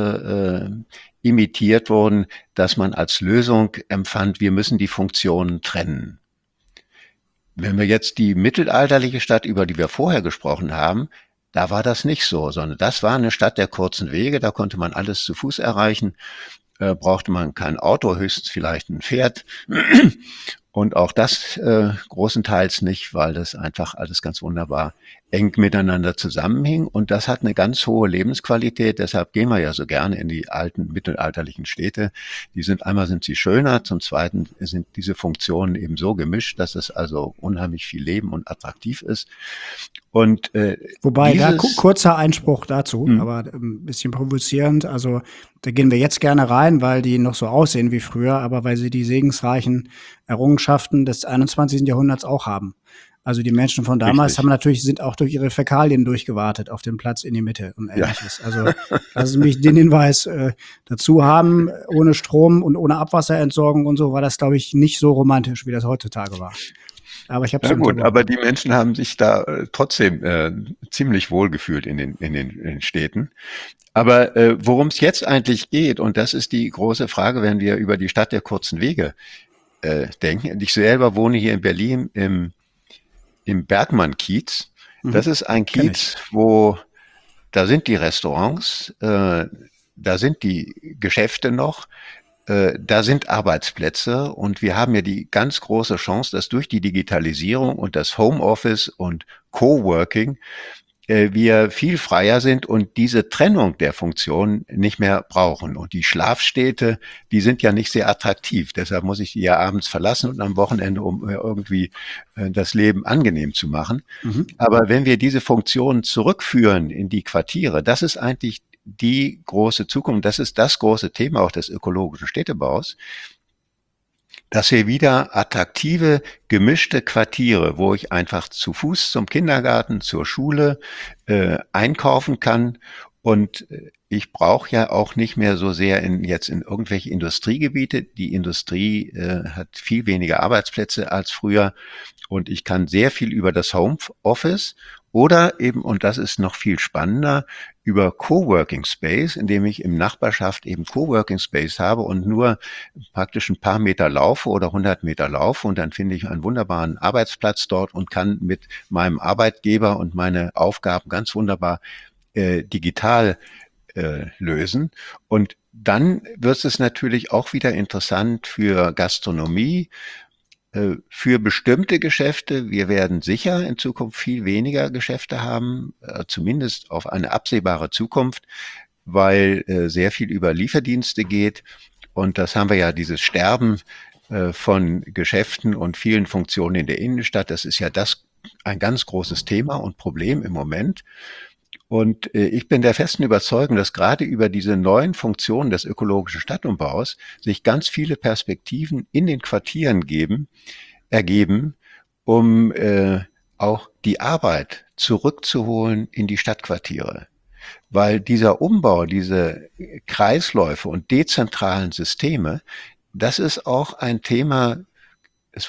imitiert wurden, dass man als Lösung empfand, wir müssen die Funktionen trennen. Wenn wir jetzt die mittelalterliche Stadt, über die wir vorher gesprochen haben, da war das nicht so, sondern das war eine Stadt der kurzen Wege, da konnte man alles zu Fuß erreichen, brauchte man kein Auto, höchstens vielleicht ein Pferd. Und auch das großenteils nicht, weil das einfach alles ganz wunderbar eng miteinander zusammenhing. Und das hat eine ganz hohe Lebensqualität. Deshalb gehen wir ja so gerne in die alten mittelalterlichen Städte. Einmal sind sie schöner, zum Zweiten sind diese Funktionen eben so gemischt, dass es also unheimlich viel Leben und attraktiv ist. Und wobei, da kurzer Einspruch dazu, aber ein bisschen provozierend. Also da gehen wir jetzt gerne rein, weil die noch so aussehen wie früher, aber weil sie die segensreichen Errungenschaften des 21. Jahrhunderts auch haben. Also die Menschen von damals sind auch durch ihre Fäkalien durchgewartet auf den Platz in die Mitte und Ähnliches. Ja. Also lassen Sie mich den Hinweis dazu haben, ohne Strom und ohne Abwasserentsorgung und so war das, glaube ich, nicht so romantisch, wie das heutzutage war. Aber ich habe es gut, aber die Menschen haben sich da trotzdem ziemlich wohl gefühlt in den Städten. Aber worum es jetzt eigentlich geht, und das ist die große Frage, wenn wir über die Stadt der kurzen Wege denken. Ich selber wohne hier in Berlin im Bergmann-Kiez. Das ist ein Kiez, da sind die Restaurants, da sind die Geschäfte noch, da sind Arbeitsplätze und wir haben ja die ganz große Chance, dass durch die Digitalisierung und das Homeoffice und Coworking wir viel freier sind und diese Trennung der Funktionen nicht mehr brauchen. Und die Schlafstädte, die sind ja nicht sehr attraktiv. Deshalb muss ich die ja abends verlassen und am Wochenende, um irgendwie das Leben angenehm zu machen. Aber wenn wir diese Funktionen zurückführen in die Quartiere, das ist eigentlich die große Zukunft. Das ist das große Thema auch des ökologischen Städtebaus, dass wir wieder attraktive, gemischte Quartiere, wo ich einfach zu Fuß zum Kindergarten, zur Schule einkaufen kann. Und ich brauche ja auch nicht mehr so sehr jetzt in irgendwelche Industriegebiete. Die Industrie hat viel weniger Arbeitsplätze als früher. Und ich kann sehr viel über das Homeoffice oder eben, und das ist noch viel spannender, über Coworking Space, indem ich im Nachbarschaft eben Coworking Space habe und nur praktisch ein paar Meter laufe oder 100 Meter laufe und dann finde ich einen wunderbaren Arbeitsplatz dort und kann mit meinem Arbeitgeber und meine Aufgaben ganz wunderbar digital lösen. Und dann wird es natürlich auch wieder interessant für Gastronomie, für bestimmte Geschäfte. Wir werden sicher in Zukunft viel weniger Geschäfte haben, zumindest auf eine absehbare Zukunft, weil sehr viel über Lieferdienste geht. Und das haben wir ja, dieses Sterben von Geschäften und vielen Funktionen in der Innenstadt. Das ist ja ein ganz großes Thema und Problem im Moment. Und ich bin der festen Überzeugung, dass gerade über diese neuen Funktionen des ökologischen Stadtumbaus sich ganz viele Perspektiven in den Quartieren ergeben, um auch die Arbeit zurückzuholen in die Stadtquartiere. Weil dieser Umbau, diese Kreisläufe und dezentralen Systeme, das ist auch ein Thema, es wird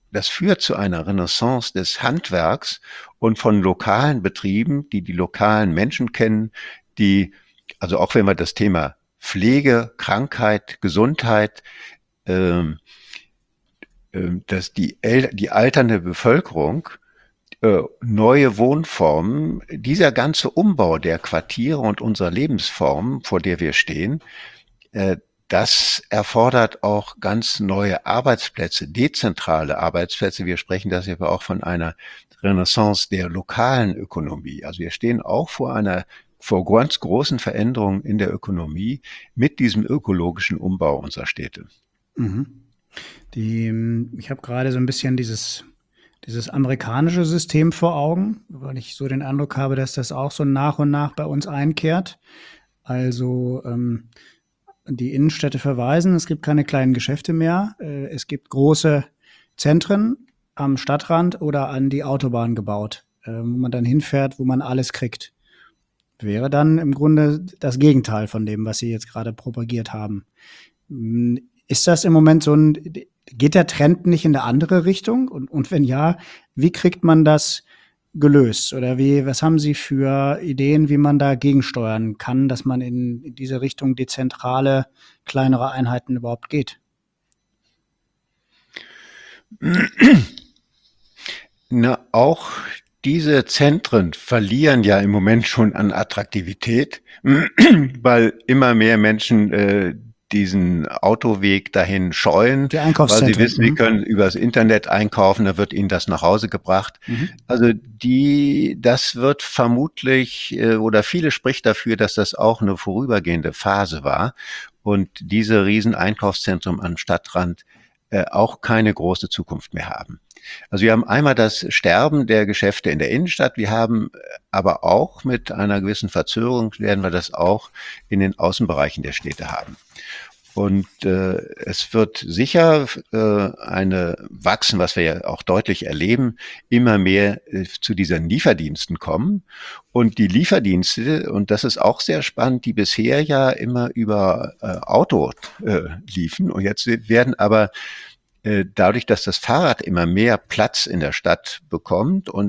das führt zu einer Renaissance des Handwerks und von lokalen Betrieben, die die lokalen Menschen kennen, die, also auch wenn wir das Thema Pflege, Krankheit, Gesundheit, ähm, dass die alternde Bevölkerung, neue Wohnformen, dieser ganze Umbau der Quartiere und unserer Lebensform, vor der wir stehen, äh, das erfordert auch ganz neue Arbeitsplätze, dezentrale Arbeitsplätze. Wir sprechen das aber auch von einer Renaissance der lokalen Ökonomie. Also wir stehen auch vor ganz großen Veränderungen in der Ökonomie mit diesem ökologischen Umbau unserer Städte. Mhm. Ich habe gerade so ein bisschen dieses amerikanische System vor Augen, weil ich so den Eindruck habe, dass das auch so nach und nach bei uns einkehrt. Also die Innenstädte verweisen, es gibt keine kleinen Geschäfte mehr. Es gibt große Zentren am Stadtrand oder an die Autobahn gebaut, wo man dann hinfährt, wo man alles kriegt. Wäre dann im Grunde das Gegenteil von dem, was Sie jetzt gerade propagiert haben. Ist das im Moment geht der Trend nicht in eine andere Richtung? Und wenn ja, wie kriegt man das gelöst? Oder was haben Sie für Ideen, wie man da gegensteuern kann, dass man in diese Richtung dezentrale, kleinere Einheiten überhaupt geht? Na, auch diese Zentren verlieren ja im Moment schon an Attraktivität, weil immer mehr Menschen diesen Autoweg dahin scheuen, Die weil sie Einkaufszentren. wissen, sie können übers Internet einkaufen, da wird ihnen das nach Hause gebracht. Mhm. Also das wird vermutlich, oder viele spricht dafür, dass das auch eine vorübergehende Phase war und diese riesen Einkaufszentren am Stadtrand auch keine große Zukunft mehr haben. Also wir haben einmal das Sterben der Geschäfte in der Innenstadt. Wir haben aber auch mit einer gewissen Verzögerung werden wir das auch in den Außenbereichen der Städte haben. Und es wird sicher wachsen, was wir ja auch deutlich erleben, immer mehr zu diesen Lieferdiensten kommen. Und die Lieferdienste, und das ist auch sehr spannend, die bisher ja immer über Auto liefen. Und jetzt werden aber dadurch, dass das Fahrrad immer mehr Platz in der Stadt bekommt und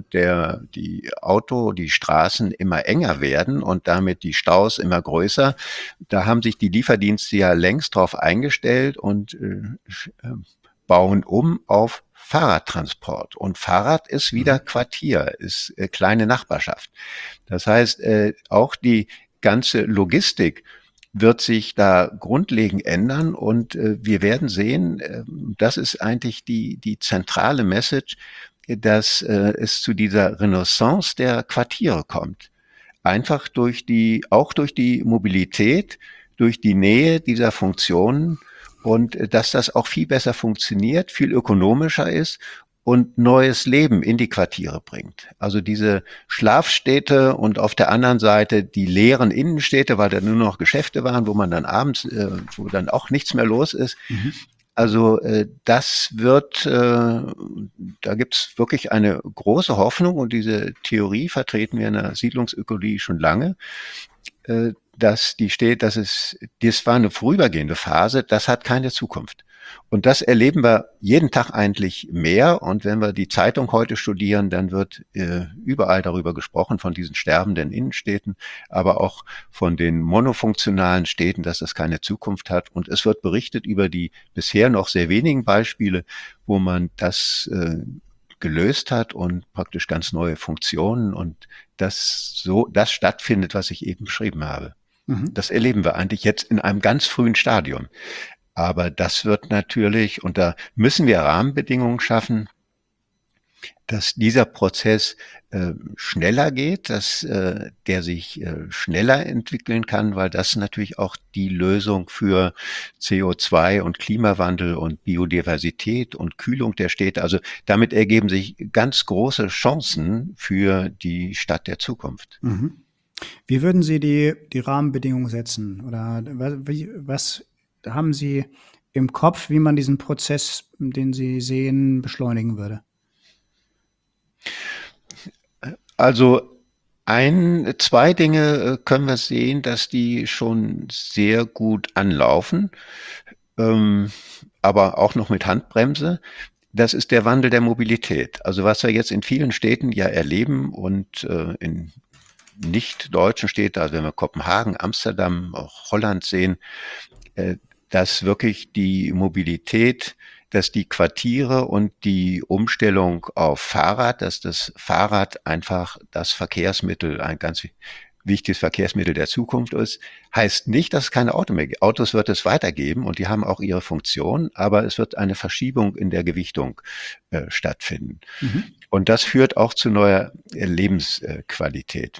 die Straßen immer enger werden und damit die Staus immer größer, da haben sich die Lieferdienste ja längst drauf eingestellt und bauen um auf Fahrradtransport. Und Fahrrad ist wieder Quartier, ist kleine Nachbarschaft. Das heißt, auch die ganze Logistik wird sich da grundlegend ändern und wir werden sehen, das ist eigentlich die zentrale Message, dass es zu dieser Renaissance der Quartiere kommt. Einfach auch durch die Mobilität, durch die Nähe dieser Funktionen und dass das auch viel besser funktioniert, viel ökonomischer ist und neues Leben in die Quartiere bringt. Also diese Schlafstädte und auf der anderen Seite die leeren Innenstädte, weil da nur noch Geschäfte waren, wo man dann abends, wo dann auch nichts mehr los ist. Mhm. Also da gibt's wirklich eine große Hoffnung und diese Theorie vertreten wir in der Siedlungsökologie schon lange, das war eine vorübergehende Phase, das hat keine Zukunft. Und das erleben wir jeden Tag eigentlich mehr. Und wenn wir die Zeitung heute studieren, dann wird überall darüber gesprochen, von diesen sterbenden Innenstädten, aber auch von den monofunktionalen Städten, dass das keine Zukunft hat. Und es wird berichtet über die bisher noch sehr wenigen Beispiele, wo man das gelöst hat und praktisch ganz neue Funktionen und das stattfindet, was ich eben beschrieben habe. Mhm. Das erleben wir eigentlich jetzt in einem ganz frühen Stadium. Aber das wird natürlich, und da müssen wir Rahmenbedingungen schaffen, dass dieser Prozess schneller geht, dass der sich schneller entwickeln kann, weil das natürlich auch die Lösung für CO2 und Klimawandel und Biodiversität und Kühlung der Städte, also damit ergeben sich ganz große Chancen für die Stadt der Zukunft. Mhm. Wie würden Sie die Rahmenbedingungen setzen? Oder was haben Sie im Kopf, wie man diesen Prozess, den Sie sehen, beschleunigen würde? Also zwei Dinge können wir sehen, dass die schon sehr gut anlaufen, aber auch noch mit Handbremse. Das ist der Wandel der Mobilität. Also was wir jetzt in vielen Städten ja erleben und in nicht deutschen Städten, also wenn wir Kopenhagen, Amsterdam, auch Holland sehen, dass wirklich die Mobilität, dass die Quartiere und die Umstellung auf Fahrrad, dass das Fahrrad einfach das Verkehrsmittel, ein ganz wichtiges Verkehrsmittel der Zukunft ist, heißt nicht, dass es keine Autos mehr gibt. Autos wird es weitergeben und die haben auch ihre Funktion, aber es wird eine Verschiebung in der Gewichtung stattfinden. Mhm. Und das führt auch zu neuer Lebensqualität.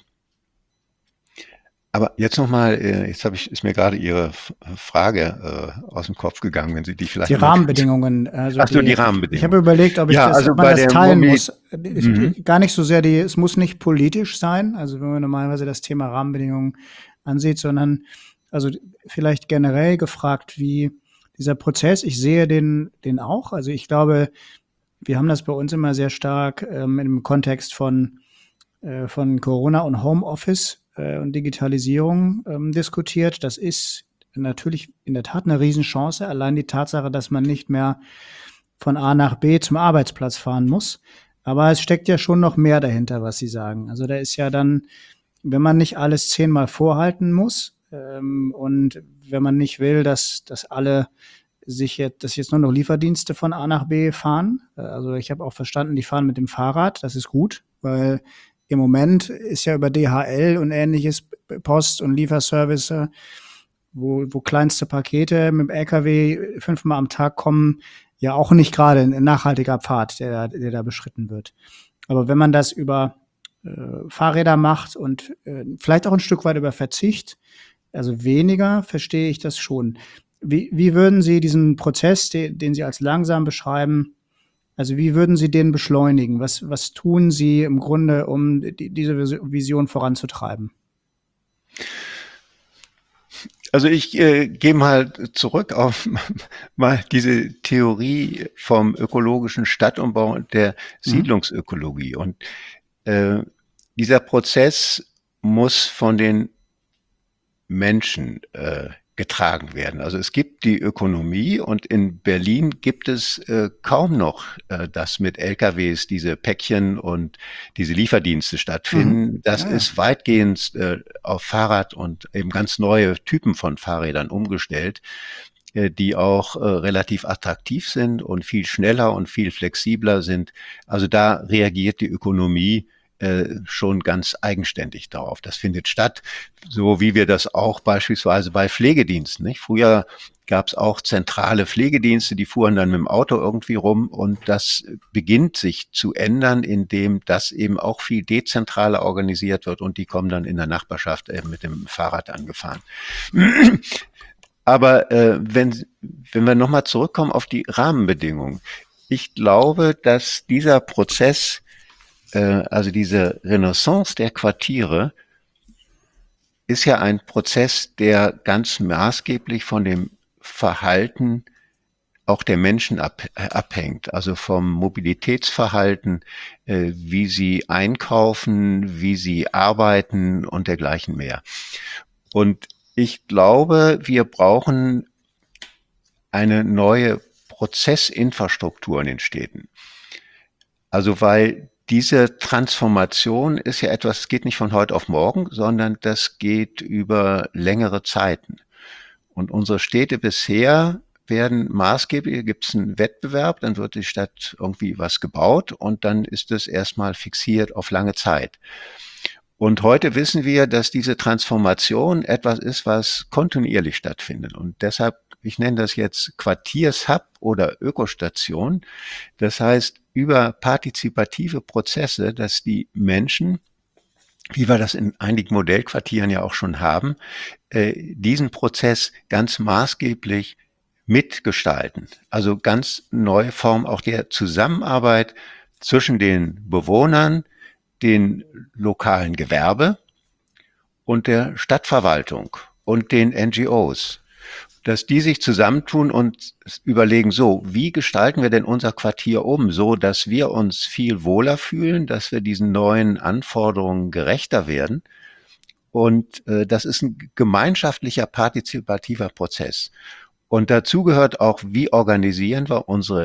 Aber jetzt nochmal, ist mir gerade Ihre Frage aus dem Kopf gegangen, wenn Sie die vielleicht... Die Rahmenbedingungen. Also die Rahmenbedingungen. Ich habe überlegt, ob ob man das teilen muss. Gar nicht so sehr, es muss nicht politisch sein, also wenn man normalerweise das Thema Rahmenbedingungen ansieht, sondern also vielleicht generell gefragt, wie dieser Prozess, ich sehe den auch. Also ich glaube, wir haben das bei uns immer sehr stark im Kontext von Corona und Homeoffice und Digitalisierung diskutiert. Das ist natürlich in der Tat eine Riesenchance. Allein die Tatsache, dass man nicht mehr von A nach B zum Arbeitsplatz fahren muss. Aber es steckt ja schon noch mehr dahinter, was Sie sagen. Also da ist ja dann, wenn man nicht alles 10-mal vorhalten muss und wenn man nicht will, dass alle dass jetzt nur noch Lieferdienste von A nach B fahren. Also ich habe auch verstanden, die fahren mit dem Fahrrad. Das ist gut, weil im Moment ist ja über DHL und ähnliches Post- und Lieferservice, wo kleinste Pakete mit dem LKW 5-mal am Tag kommen, ja auch nicht gerade ein nachhaltiger Pfad, der da beschritten wird. Aber wenn man das über Fahrräder macht und vielleicht auch ein Stück weit über Verzicht, also weniger, verstehe ich das schon. Wie würden Sie diesen Prozess, den Sie als langsam beschreiben, also wie würden Sie den beschleunigen? Was tun Sie im Grunde, um diese Vision voranzutreiben? Also ich gehe mal zurück auf mal diese Theorie vom ökologischen Stadtumbau und der Siedlungsökologie. Und dieser Prozess muss von den Menschen getragen werden. Also es gibt die Ökonomie und in Berlin gibt es kaum noch, dass mit LKWs diese Päckchen und diese Lieferdienste stattfinden. Das ist weitgehend auf Fahrrad und eben ganz neue Typen von Fahrrädern umgestellt, die auch relativ attraktiv sind und viel schneller und viel flexibler sind. Also da reagiert die Ökonomie schon ganz eigenständig darauf. Das findet statt, so wie wir das auch beispielsweise bei Pflegediensten, nicht? Früher gab es auch zentrale Pflegedienste, die fuhren dann mit dem Auto irgendwie rum und das beginnt sich zu ändern, indem das eben auch viel dezentraler organisiert wird und die kommen dann in der Nachbarschaft mit dem Fahrrad angefahren. Aber wenn wir nochmal zurückkommen auf die Rahmenbedingungen, ich glaube, dass dieser Prozess, also diese Renaissance der Quartiere, ist ja ein Prozess, der ganz maßgeblich von dem Verhalten auch der Menschen abhängt, also vom Mobilitätsverhalten, wie sie einkaufen, wie sie arbeiten und dergleichen mehr. Und ich glaube, wir brauchen eine neue Prozessinfrastruktur in den Städten. Also weil diese Transformation ist ja etwas, es geht nicht von heute auf morgen, sondern das geht über längere Zeiten. Und unsere Städte bisher werden maßgeblich, gibt es einen Wettbewerb, dann wird die Stadt irgendwie was gebaut und dann ist es erstmal fixiert auf lange Zeit. Und heute wissen wir, dass diese Transformation etwas ist, was kontinuierlich stattfindet. Und deshalb, ich nenne das jetzt Quartiershub oder Ökostation. Das heißt, über partizipative Prozesse, dass die Menschen, wie wir das in einigen Modellquartieren ja auch schon haben, diesen Prozess ganz maßgeblich mitgestalten. Also ganz neue Form auch der Zusammenarbeit zwischen den Bewohnern, den lokalen Gewerbe und der Stadtverwaltung und den NGOs, dass die sich zusammentun und überlegen, so, wie gestalten wir denn unser Quartier so, dass wir uns viel wohler fühlen, dass wir diesen neuen Anforderungen gerechter werden. Und das ist ein gemeinschaftlicher, partizipativer Prozess. Und dazu gehört auch, wie organisieren wir unsere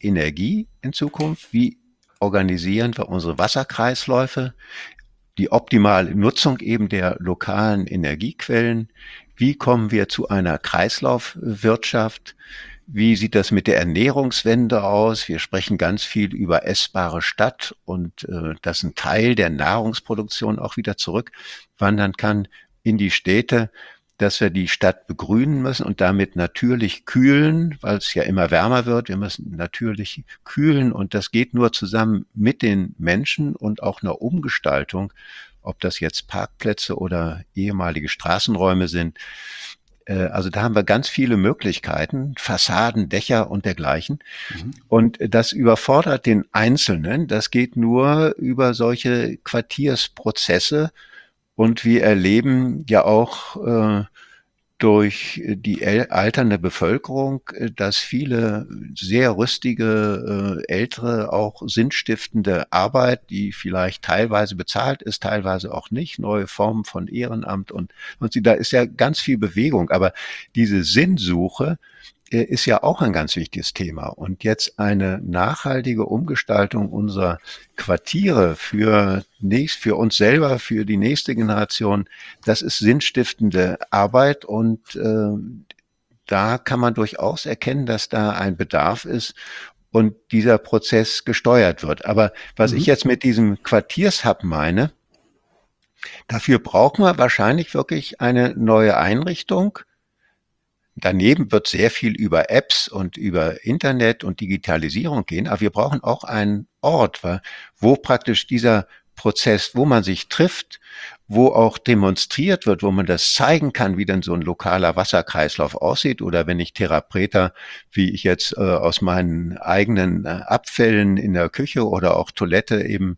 Energie in Zukunft? Wie organisieren wir unsere Wasserkreisläufe? Die optimale Nutzung eben der lokalen Energiequellen. Wie kommen wir zu einer Kreislaufwirtschaft? Wie sieht das mit der Ernährungswende aus? Wir sprechen ganz viel über essbare Stadt und dass ein Teil der Nahrungsproduktion auch wieder zurückwandern kann in die Städte, dass wir die Stadt begrünen müssen und damit natürlich kühlen, weil es ja immer wärmer wird. Wir müssen natürlich kühlen und das geht nur zusammen mit den Menschen und auch einer Umgestaltung, ob das jetzt Parkplätze oder ehemalige Straßenräume sind. Also da haben wir ganz viele Möglichkeiten, Fassaden, Dächer und dergleichen. Und das überfordert den Einzelnen. Das geht nur über solche Quartiersprozesse. Und wir erleben ja auch durch die alternde Bevölkerung, dass viele sehr rüstige, ältere, auch sinnstiftende Arbeit, die vielleicht teilweise bezahlt ist, teilweise auch nicht, neue Formen von Ehrenamt und da ist ja ganz viel Bewegung. Aber diese Sinnsuche ist ja auch ein ganz wichtiges Thema. Und jetzt eine nachhaltige Umgestaltung unserer Quartiere für uns selber, für die nächste Generation, das ist sinnstiftende Arbeit und da kann man durchaus erkennen, dass da ein Bedarf ist und dieser Prozess gesteuert wird. Aber was ich jetzt mit diesem Quartiershub meine, dafür brauchen wir wahrscheinlich wirklich eine neue Einrichtung. Daneben wird sehr viel über Apps und über Internet und Digitalisierung gehen, aber wir brauchen auch einen Ort, wo praktisch dieser Prozess, wo man sich trifft, wo auch demonstriert wird, wo man das zeigen kann, wie denn so ein lokaler Wasserkreislauf aussieht. Oder wenn ich Therapreta, wie ich jetzt aus meinen eigenen Abfällen in der Küche oder auch Toilette eben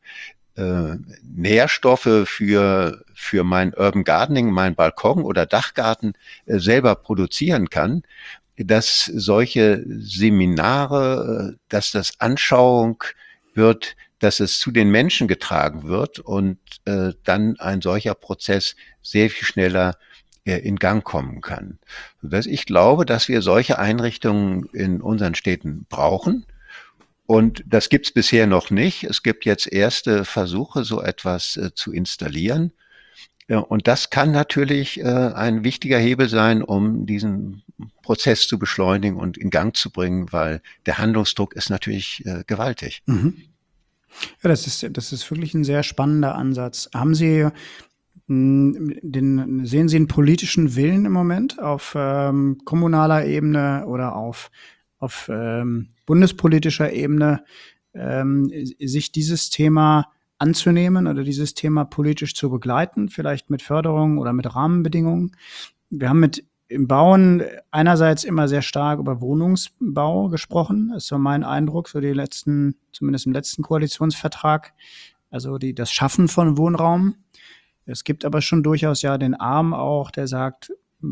Nährstoffe für mein Urban Gardening, mein Balkon oder Dachgarten selber produzieren kann, dass solche Seminare, dass das Anschauung wird, dass es zu den Menschen getragen wird und dann ein solcher Prozess sehr viel schneller in Gang kommen kann. Sodass ich glaube, dass wir solche Einrichtungen in unseren Städten brauchen. Und das gibt's bisher noch nicht. Es gibt jetzt erste Versuche, so etwas zu installieren. Ja, und das kann natürlich ein wichtiger Hebel sein, um diesen Prozess zu beschleunigen und in Gang zu bringen, weil der Handlungsdruck ist natürlich gewaltig. Ja, das ist wirklich ein sehr spannender Ansatz. Sehen Sie einen politischen Willen im Moment auf kommunaler Ebene oder auf bundespolitischer Ebene, sich dieses Thema anzunehmen oder dieses Thema politisch zu begleiten, vielleicht mit Förderung oder mit Rahmenbedingungen? Wir haben im Bauen einerseits immer sehr stark über Wohnungsbau gesprochen. Das ist so mein Eindruck, zumindest im letzten Koalitionsvertrag, also das Schaffen von Wohnraum. Es gibt aber schon durchaus ja den Arm auch, der sagt,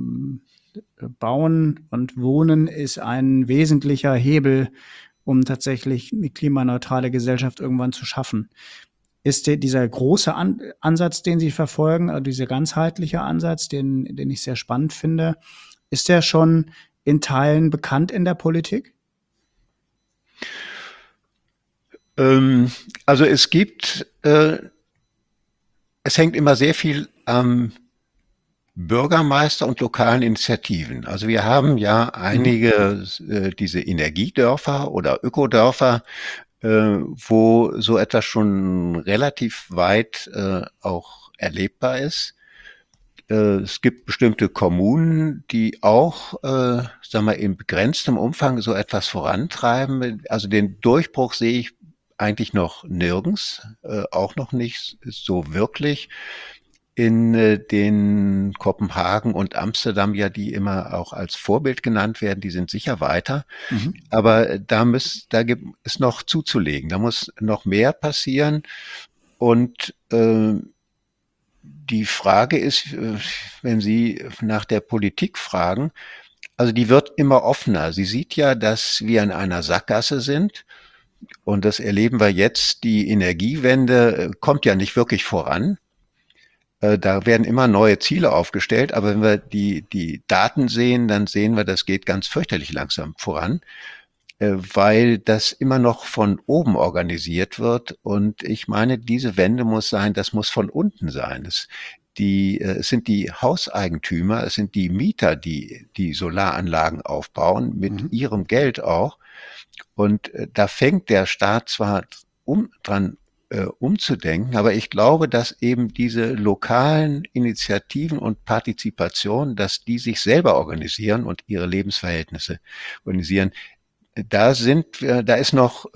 Bauen und Wohnen ist ein wesentlicher Hebel, um tatsächlich eine klimaneutrale Gesellschaft irgendwann zu schaffen. Ist dieser große Ansatz, den Sie verfolgen, also dieser ganzheitliche Ansatz, den ich sehr spannend finde, ist der schon in Teilen bekannt in der Politik? Also es hängt immer sehr viel am Bürgermeister und lokalen Initiativen. Also wir haben ja einige diese Energiedörfer oder Ökodörfer, wo so etwas schon relativ weit auch erlebbar ist. Es gibt bestimmte Kommunen, die auch, sagen wir, in begrenztem Umfang so etwas vorantreiben. Also den Durchbruch sehe ich eigentlich noch nirgends, auch noch nicht so wirklich. In den Kopenhagen und Amsterdam ja, die immer auch als Vorbild genannt werden, die sind sicher weiter. Aber da gibt es noch zuzulegen. Da muss noch mehr passieren. Und die Frage ist, wenn Sie nach der Politik fragen, also die wird immer offener. Sie sieht ja, dass wir in einer Sackgasse sind. Und das erleben wir jetzt. Die Energiewende kommt ja nicht wirklich voran. Da werden immer neue Ziele aufgestellt, aber wenn wir die Daten sehen, dann sehen wir, das geht ganz fürchterlich langsam voran. weil das immer noch von oben organisiert wird. Und ich meine, diese Wende muss sein, das muss von unten sein. Es sind die Hauseigentümer, es sind die Mieter, die die Solaranlagen aufbauen, mit ihrem Geld auch. Und da fängt der Staat zwar dran umzudenken, aber ich glaube, dass eben diese lokalen Initiativen und Partizipation, dass die sich selber organisieren und ihre Lebensverhältnisse organisieren, da ist noch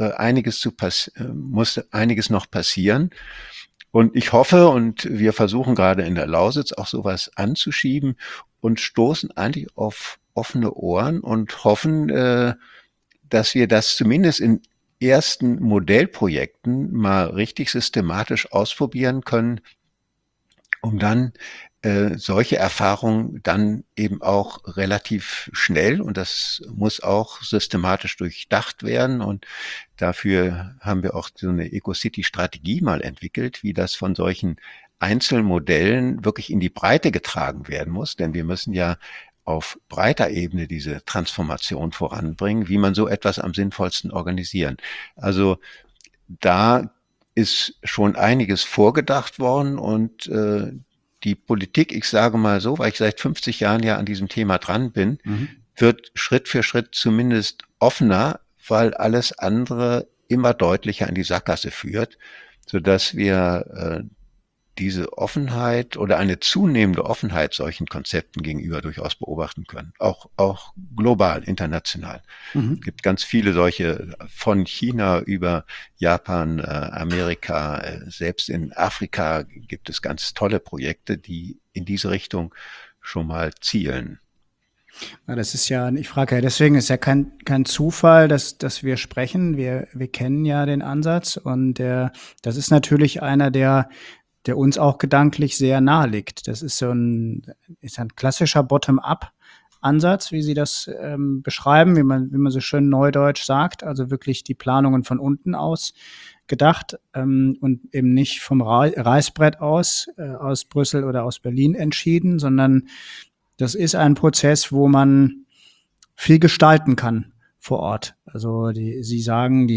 muss einiges noch passieren. Und ich hoffe, und wir versuchen gerade in der Lausitz auch sowas anzuschieben und stoßen eigentlich auf offene Ohren und hoffen, dass wir das zumindest in ersten Modellprojekten mal richtig systematisch ausprobieren können, um dann solche Erfahrungen dann eben auch relativ schnell, und das muss auch systematisch durchdacht werden, und dafür haben wir auch so eine Eco-City-Strategie mal entwickelt, wie das von solchen Einzelmodellen wirklich in die Breite getragen werden muss, denn wir müssen ja auf breiter Ebene diese Transformation voranbringen, wie man so etwas am sinnvollsten organisieren. Also da ist schon einiges vorgedacht worden, und die Politik, ich sage mal so, weil ich seit 50 Jahren ja an diesem Thema dran bin, wird Schritt für Schritt zumindest offener, weil alles andere immer deutlicher in die Sackgasse führt, sodass wir diese Offenheit oder eine zunehmende Offenheit solchen Konzepten gegenüber durchaus beobachten können. Auch global, international. Es gibt ganz viele solche, von China über Japan, Amerika, selbst in Afrika gibt es ganz tolle Projekte, die in diese Richtung schon mal zielen. Ja, das ist ja, ich frage ja, deswegen ist ja kein Zufall, dass wir sprechen. Wir kennen ja den Ansatz, und das ist natürlich einer, der uns auch gedanklich sehr nahe liegt. Das ist ein klassischer Bottom-up-Ansatz, wie Sie das beschreiben, wie man so schön neudeutsch sagt, also wirklich die Planungen von unten aus gedacht und eben nicht vom Reißbrett aus Brüssel oder aus Berlin entschieden, sondern das ist ein Prozess, wo man viel gestalten kann vor Ort. Also Sie sagen,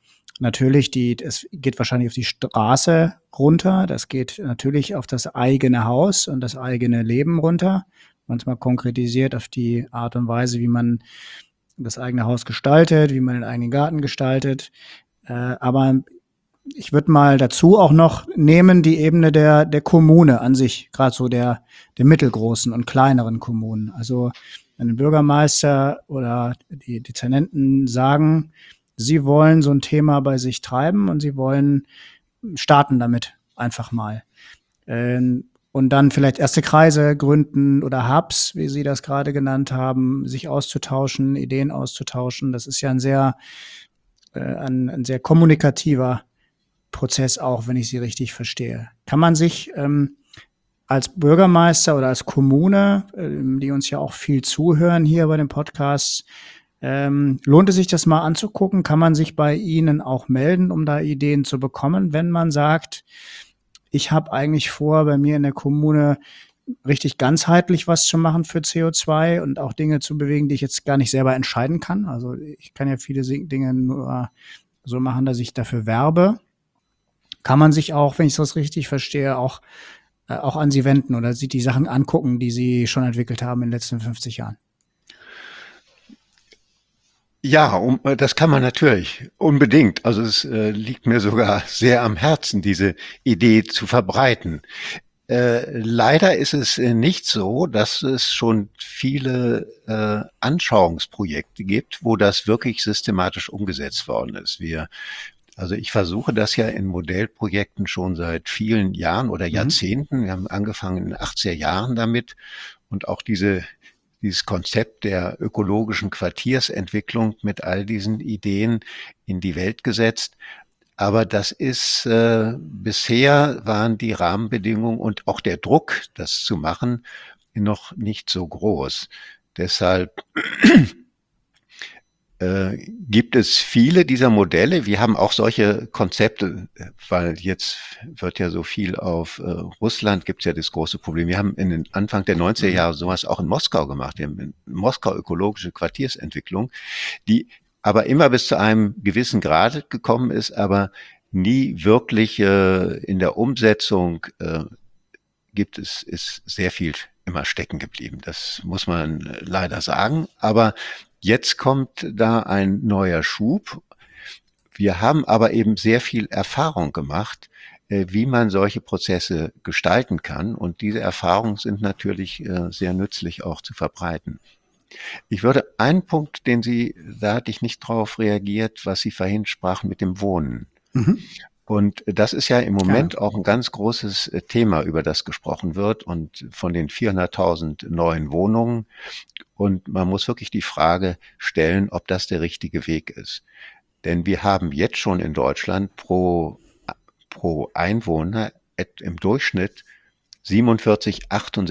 es geht wahrscheinlich auf die Straße runter, das geht natürlich auf das eigene Haus und das eigene Leben runter, manchmal konkretisiert auf die Art und Weise, wie man das eigene Haus gestaltet, wie man den eigenen Garten gestaltet. Aber ich würde mal dazu auch noch nehmen die Ebene der Kommune an sich, gerade so der mittelgroßen und kleineren Kommunen. Also wenn ein Bürgermeister oder die Dezernenten sagen, sie wollen so ein Thema bei sich treiben und sie wollen starten damit einfach mal. Und dann vielleicht erste Kreise gründen oder Hubs, wie Sie das gerade genannt haben, sich auszutauschen, Ideen auszutauschen. Das ist ja ein sehr kommunikativer Prozess auch, wenn ich Sie richtig verstehe. Kann man sich als Bürgermeister oder als Kommune, die uns ja auch viel zuhören hier bei dem Podcast, lohnt es sich, das mal anzugucken? Kann man sich bei Ihnen auch melden, um da Ideen zu bekommen, wenn man sagt, ich habe eigentlich vor, bei mir in der Kommune richtig ganzheitlich was zu machen für CO2 und auch Dinge zu bewegen, die ich jetzt gar nicht selber entscheiden kann. Also ich kann ja viele Dinge nur so machen, dass ich dafür werbe. Kann man sich auch, wenn ich das richtig verstehe, auch an Sie wenden oder sich die Sachen angucken, die Sie schon entwickelt haben in den letzten 50 Jahren? Ja, das kann man natürlich, unbedingt. Also es liegt mir sogar sehr am Herzen, diese Idee zu verbreiten. Leider ist es nicht so, dass es schon viele Anschauungsprojekte gibt, wo das wirklich systematisch umgesetzt worden ist. Also ich versuche das ja in Modellprojekten schon seit vielen Jahren oder Jahrzehnten. Wir haben angefangen in den 80er Jahren damit, und auch dieses Konzept der ökologischen Quartiersentwicklung mit all diesen Ideen in die Welt gesetzt. Aber das ist, bisher waren die Rahmenbedingungen und auch der Druck, das zu machen, noch nicht so groß. Deshalb gibt es viele dieser Modelle. Wir haben auch solche Konzepte, weil jetzt wird ja so viel auf Russland, gibt es ja das große Problem. Wir haben in den Anfang der 90er Jahre sowas auch in Moskau gemacht. Wir haben in Moskau ökologische Quartiersentwicklung, die aber immer bis zu einem gewissen Grad gekommen ist, aber nie wirklich in der Umsetzung ist sehr viel immer stecken geblieben. Das muss man leider sagen. Aber jetzt kommt da ein neuer Schub. Wir haben aber eben sehr viel Erfahrung gemacht, wie man solche Prozesse gestalten kann. Und diese Erfahrungen sind natürlich sehr nützlich auch zu verbreiten. Ich würde einen Punkt, da hatte ich nicht drauf reagiert, was Sie vorhin sprachen mit dem Wohnen. Mhm. Und das ist ja im Moment Gerne. auch ein ganz großes Thema, über das gesprochen wird und von den 400.000 neuen Wohnungen. Und man muss wirklich die Frage stellen, ob das der richtige Weg ist. Denn wir haben jetzt schon in Deutschland pro Einwohner im Durchschnitt 47,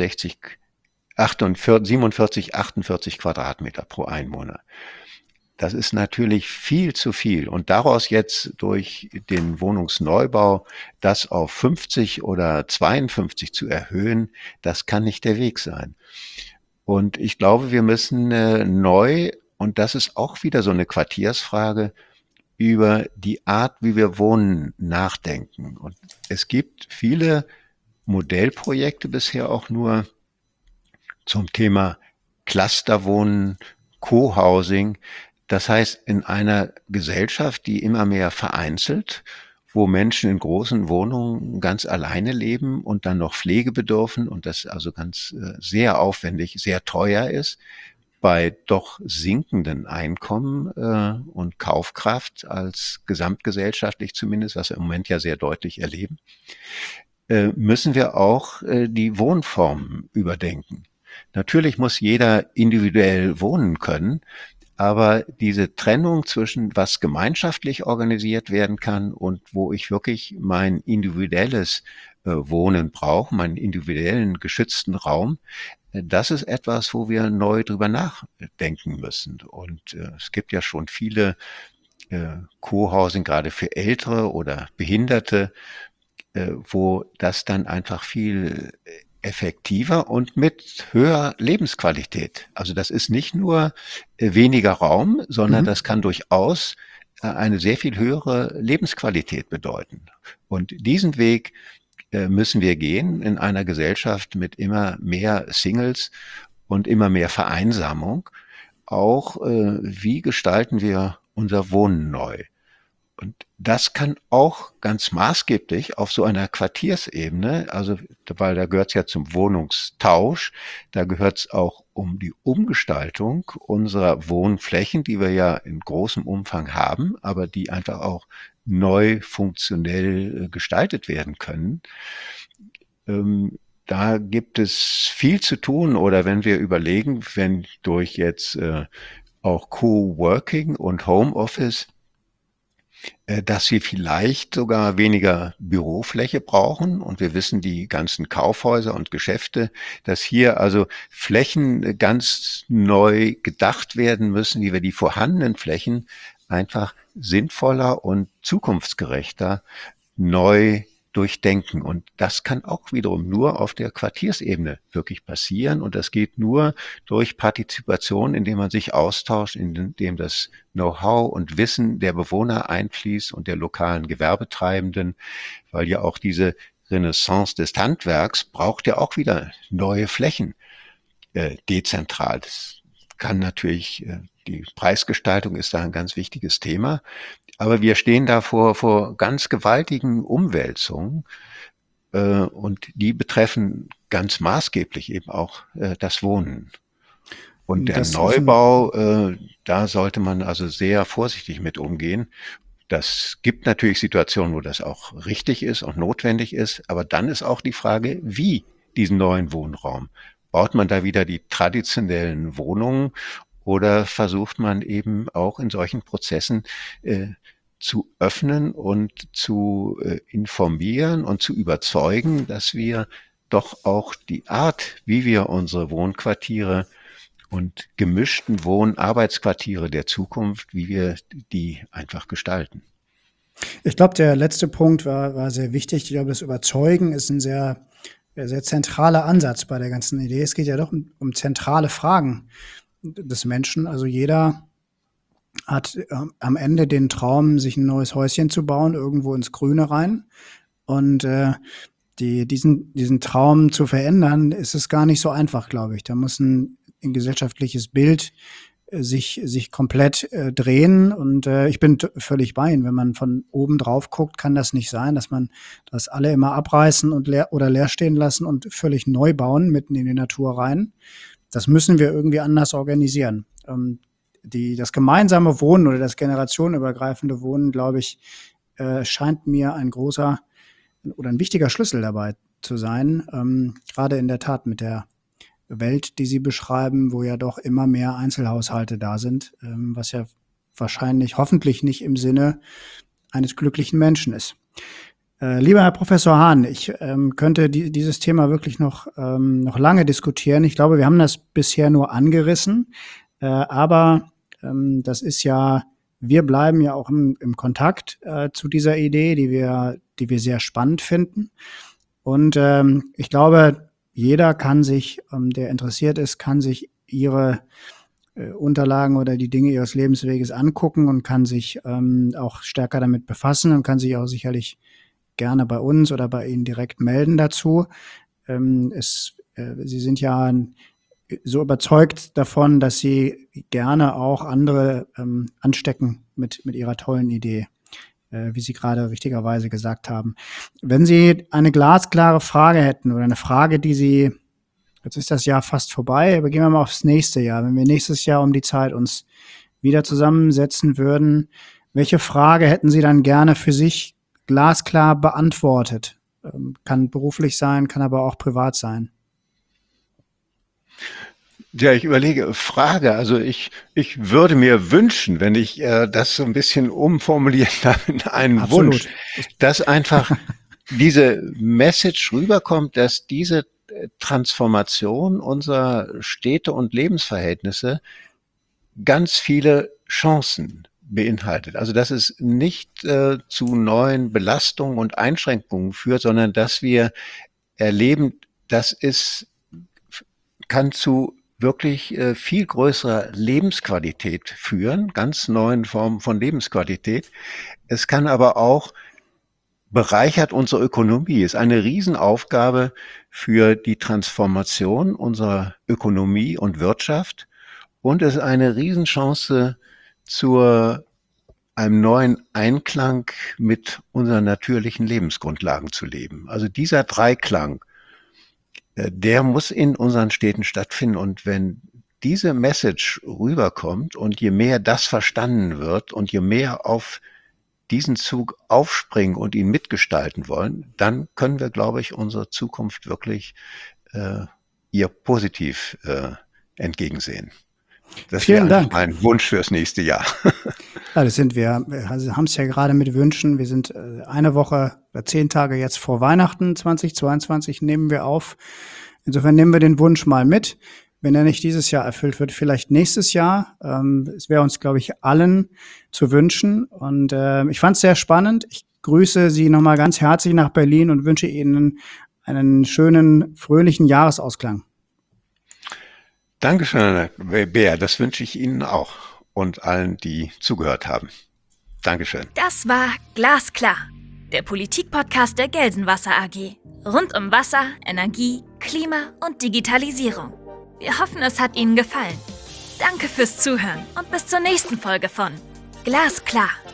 48 Quadratmeter pro Einwohner. Das ist natürlich viel zu viel. Und daraus jetzt durch den Wohnungsneubau das auf 50 oder 52 zu erhöhen, das kann nicht der Weg sein. Und ich glaube, wir müssen neu, und das ist auch wieder so eine Quartiersfrage, über die Art, wie wir wohnen, nachdenken. Und es gibt viele Modellprojekte bisher auch nur zum Thema Clusterwohnen, Co-Housing. Das heißt, in einer Gesellschaft, die immer mehr vereinzelt, wo Menschen in großen Wohnungen ganz alleine leben und dann noch Pflege bedürfen und das also ganz sehr aufwendig, sehr teuer ist, bei doch sinkenden Einkommen und Kaufkraft als gesamtgesellschaftlich zumindest, was wir im Moment ja sehr deutlich erleben, müssen wir auch die Wohnformen überdenken. Natürlich muss jeder individuell wohnen können, aber diese Trennung zwischen was gemeinschaftlich organisiert werden kann und wo ich wirklich mein individuelles Wohnen brauche, meinen individuellen geschützten Raum, das ist etwas, wo wir neu drüber nachdenken müssen. Und es gibt ja schon viele Co-Housing, gerade für Ältere oder Behinderte, wo das dann einfach viel effektiver und mit höherer Lebensqualität. Also das ist nicht nur weniger Raum, sondern Mhm. das kann durchaus eine sehr viel höhere Lebensqualität bedeuten. Und diesen Weg müssen wir gehen in einer Gesellschaft mit immer mehr Singles und immer mehr Vereinsamung. Auch wie gestalten wir unser Wohnen neu? Und das kann auch ganz maßgeblich auf so einer Quartiersebene, also weil da gehört es ja zum Wohnungstausch, da gehört es auch um die Umgestaltung unserer Wohnflächen, die wir ja in großem Umfang haben, aber die einfach auch neu funktionell gestaltet werden können. Da gibt es viel zu tun oder wenn wir überlegen, wenn durch jetzt auch Coworking und Homeoffice dass wir vielleicht sogar weniger Bürofläche brauchen. Und wir wissen, die ganzen Kaufhäuser und Geschäfte, dass hier also Flächen ganz neu gedacht werden müssen, wie wir die vorhandenen Flächen einfach sinnvoller und zukunftsgerechter neu durchdenken. Und das kann auch wiederum nur auf der Quartiersebene wirklich passieren. Und das geht nur durch Partizipation, indem man sich austauscht, indem das Know-how und Wissen der Bewohner einfließt und der lokalen Gewerbetreibenden, weil ja auch diese Renaissance des Handwerks braucht ja auch wieder neue Flächen, dezentral. Das kann natürlich, die Preisgestaltung ist da ein ganz wichtiges Thema. Aber wir stehen da vor ganz gewaltigen Umwälzungen und die betreffen ganz maßgeblich eben auch das Wohnen. Und der Das ist ein, Neubau, da sollte man also sehr vorsichtig mit umgehen. Das gibt natürlich Situationen, wo das auch richtig ist und notwendig ist, aber dann ist auch die Frage, wie diesen neuen Wohnraum. Baut man da wieder die traditionellen Wohnungen oder versucht man eben auch in solchen Prozessen zu öffnen und zu informieren und zu überzeugen, dass wir doch auch die Art, wie wir unsere Wohnquartiere und gemischten Wohn-Arbeitsquartiere der Zukunft, wie wir die einfach gestalten. Ich glaube, der letzte Punkt war sehr wichtig. Ich glaube, das Überzeugen ist ein sehr zentraler Ansatz bei der ganzen Idee. Es geht ja doch um zentrale Fragen des Menschen. Also jeder hat am Ende den Traum, sich ein neues Häuschen zu bauen, irgendwo ins Grüne rein. Und diesen Traum zu verändern, ist es gar nicht so einfach, glaube ich. Da muss ein gesellschaftliches Bild sich komplett drehen. Und ich bin völlig bei Ihnen. Wenn man von oben drauf guckt, kann das nicht sein, dass man das alle immer abreißen und leer stehen lassen und völlig neu bauen, mitten in die Natur rein. Das müssen wir irgendwie anders organisieren. Das gemeinsame Wohnen oder das generationenübergreifende Wohnen, glaube ich, scheint mir ein großer oder ein wichtiger Schlüssel dabei zu sein. Gerade in der Tat mit der Welt, die Sie beschreiben, wo ja doch immer mehr Einzelhaushalte da sind, was ja wahrscheinlich, hoffentlich nicht im Sinne eines glücklichen Menschen ist. Lieber Herr Professor Hahn, ich könnte dieses Thema wirklich noch lange diskutieren. Ich glaube, wir haben das bisher nur angerissen, aber das ist ja, wir bleiben ja auch im Kontakt zu dieser Idee, die wir sehr spannend finden. Und ich glaube, jeder kann sich, der interessiert ist, kann sich Ihre Unterlagen oder die Dinge Ihres Lebensweges angucken und kann sich auch stärker damit befassen und kann sich auch sicherlich gerne bei uns oder bei Ihnen direkt melden dazu. Sie sind ja so überzeugt davon, dass Sie gerne auch andere anstecken mit Ihrer tollen Idee, wie Sie gerade richtigerweise gesagt haben. Wenn Sie eine glasklare Frage hätten oder eine Frage, die Sie, jetzt ist das Jahr fast vorbei, aber gehen wir mal aufs nächste Jahr. Wenn wir nächstes Jahr um die Zeit uns wieder zusammensetzen würden, welche Frage hätten Sie dann gerne für sich glasklar beantwortet? Kann beruflich sein, kann aber auch privat sein. Ja, ich überlege, Frage. Also ich würde mir wünschen, wenn ich das so ein bisschen umformulieren darf in einen Absolut. Wunsch, dass einfach diese Message rüberkommt, dass diese Transformation unserer Städte und Lebensverhältnisse ganz viele Chancen beinhaltet. Also dass es nicht zu neuen Belastungen und Einschränkungen führt, sondern dass wir erleben, kann zu wirklich viel größerer Lebensqualität führen, ganz neuen Formen von Lebensqualität. Es kann aber auch bereichert unsere Ökonomie, ist eine Riesenaufgabe für die Transformation unserer Ökonomie und Wirtschaft und ist eine Riesenchance zu einem neuen Einklang mit unseren natürlichen Lebensgrundlagen zu leben. Also dieser Dreiklang, der muss in unseren Städten stattfinden. Und wenn diese Message rüberkommt und je mehr das verstanden wird und je mehr auf diesen Zug aufspringen und ihn mitgestalten wollen, dann können wir, glaube ich, unsere Zukunft wirklich ihr positiv entgegensehen. Das Vielen wäre Dank. mein Wunsch fürs nächste Jahr. Ja, das sind wir. Also haben es ja gerade mit Wünschen. Wir sind eine Woche oder 10 Tage jetzt vor Weihnachten 2022 nehmen wir auf. Insofern nehmen wir den Wunsch mal mit. Wenn er nicht dieses Jahr erfüllt wird, vielleicht nächstes Jahr. Es wäre uns, glaube ich, allen zu wünschen. Und ich fand es sehr spannend. Ich grüße Sie nochmal ganz herzlich nach Berlin und wünsche Ihnen einen schönen, fröhlichen Jahresausklang. Dankeschön, Herr Bär. Das wünsche ich Ihnen auch und allen, die zugehört haben. Dankeschön. Das war Glasklar, der Politik-Podcast der Gelsenwasser AG. Rund um Wasser, Energie, Klima und Digitalisierung. Wir hoffen, es hat Ihnen gefallen. Danke fürs Zuhören und bis zur nächsten Folge von Glasklar.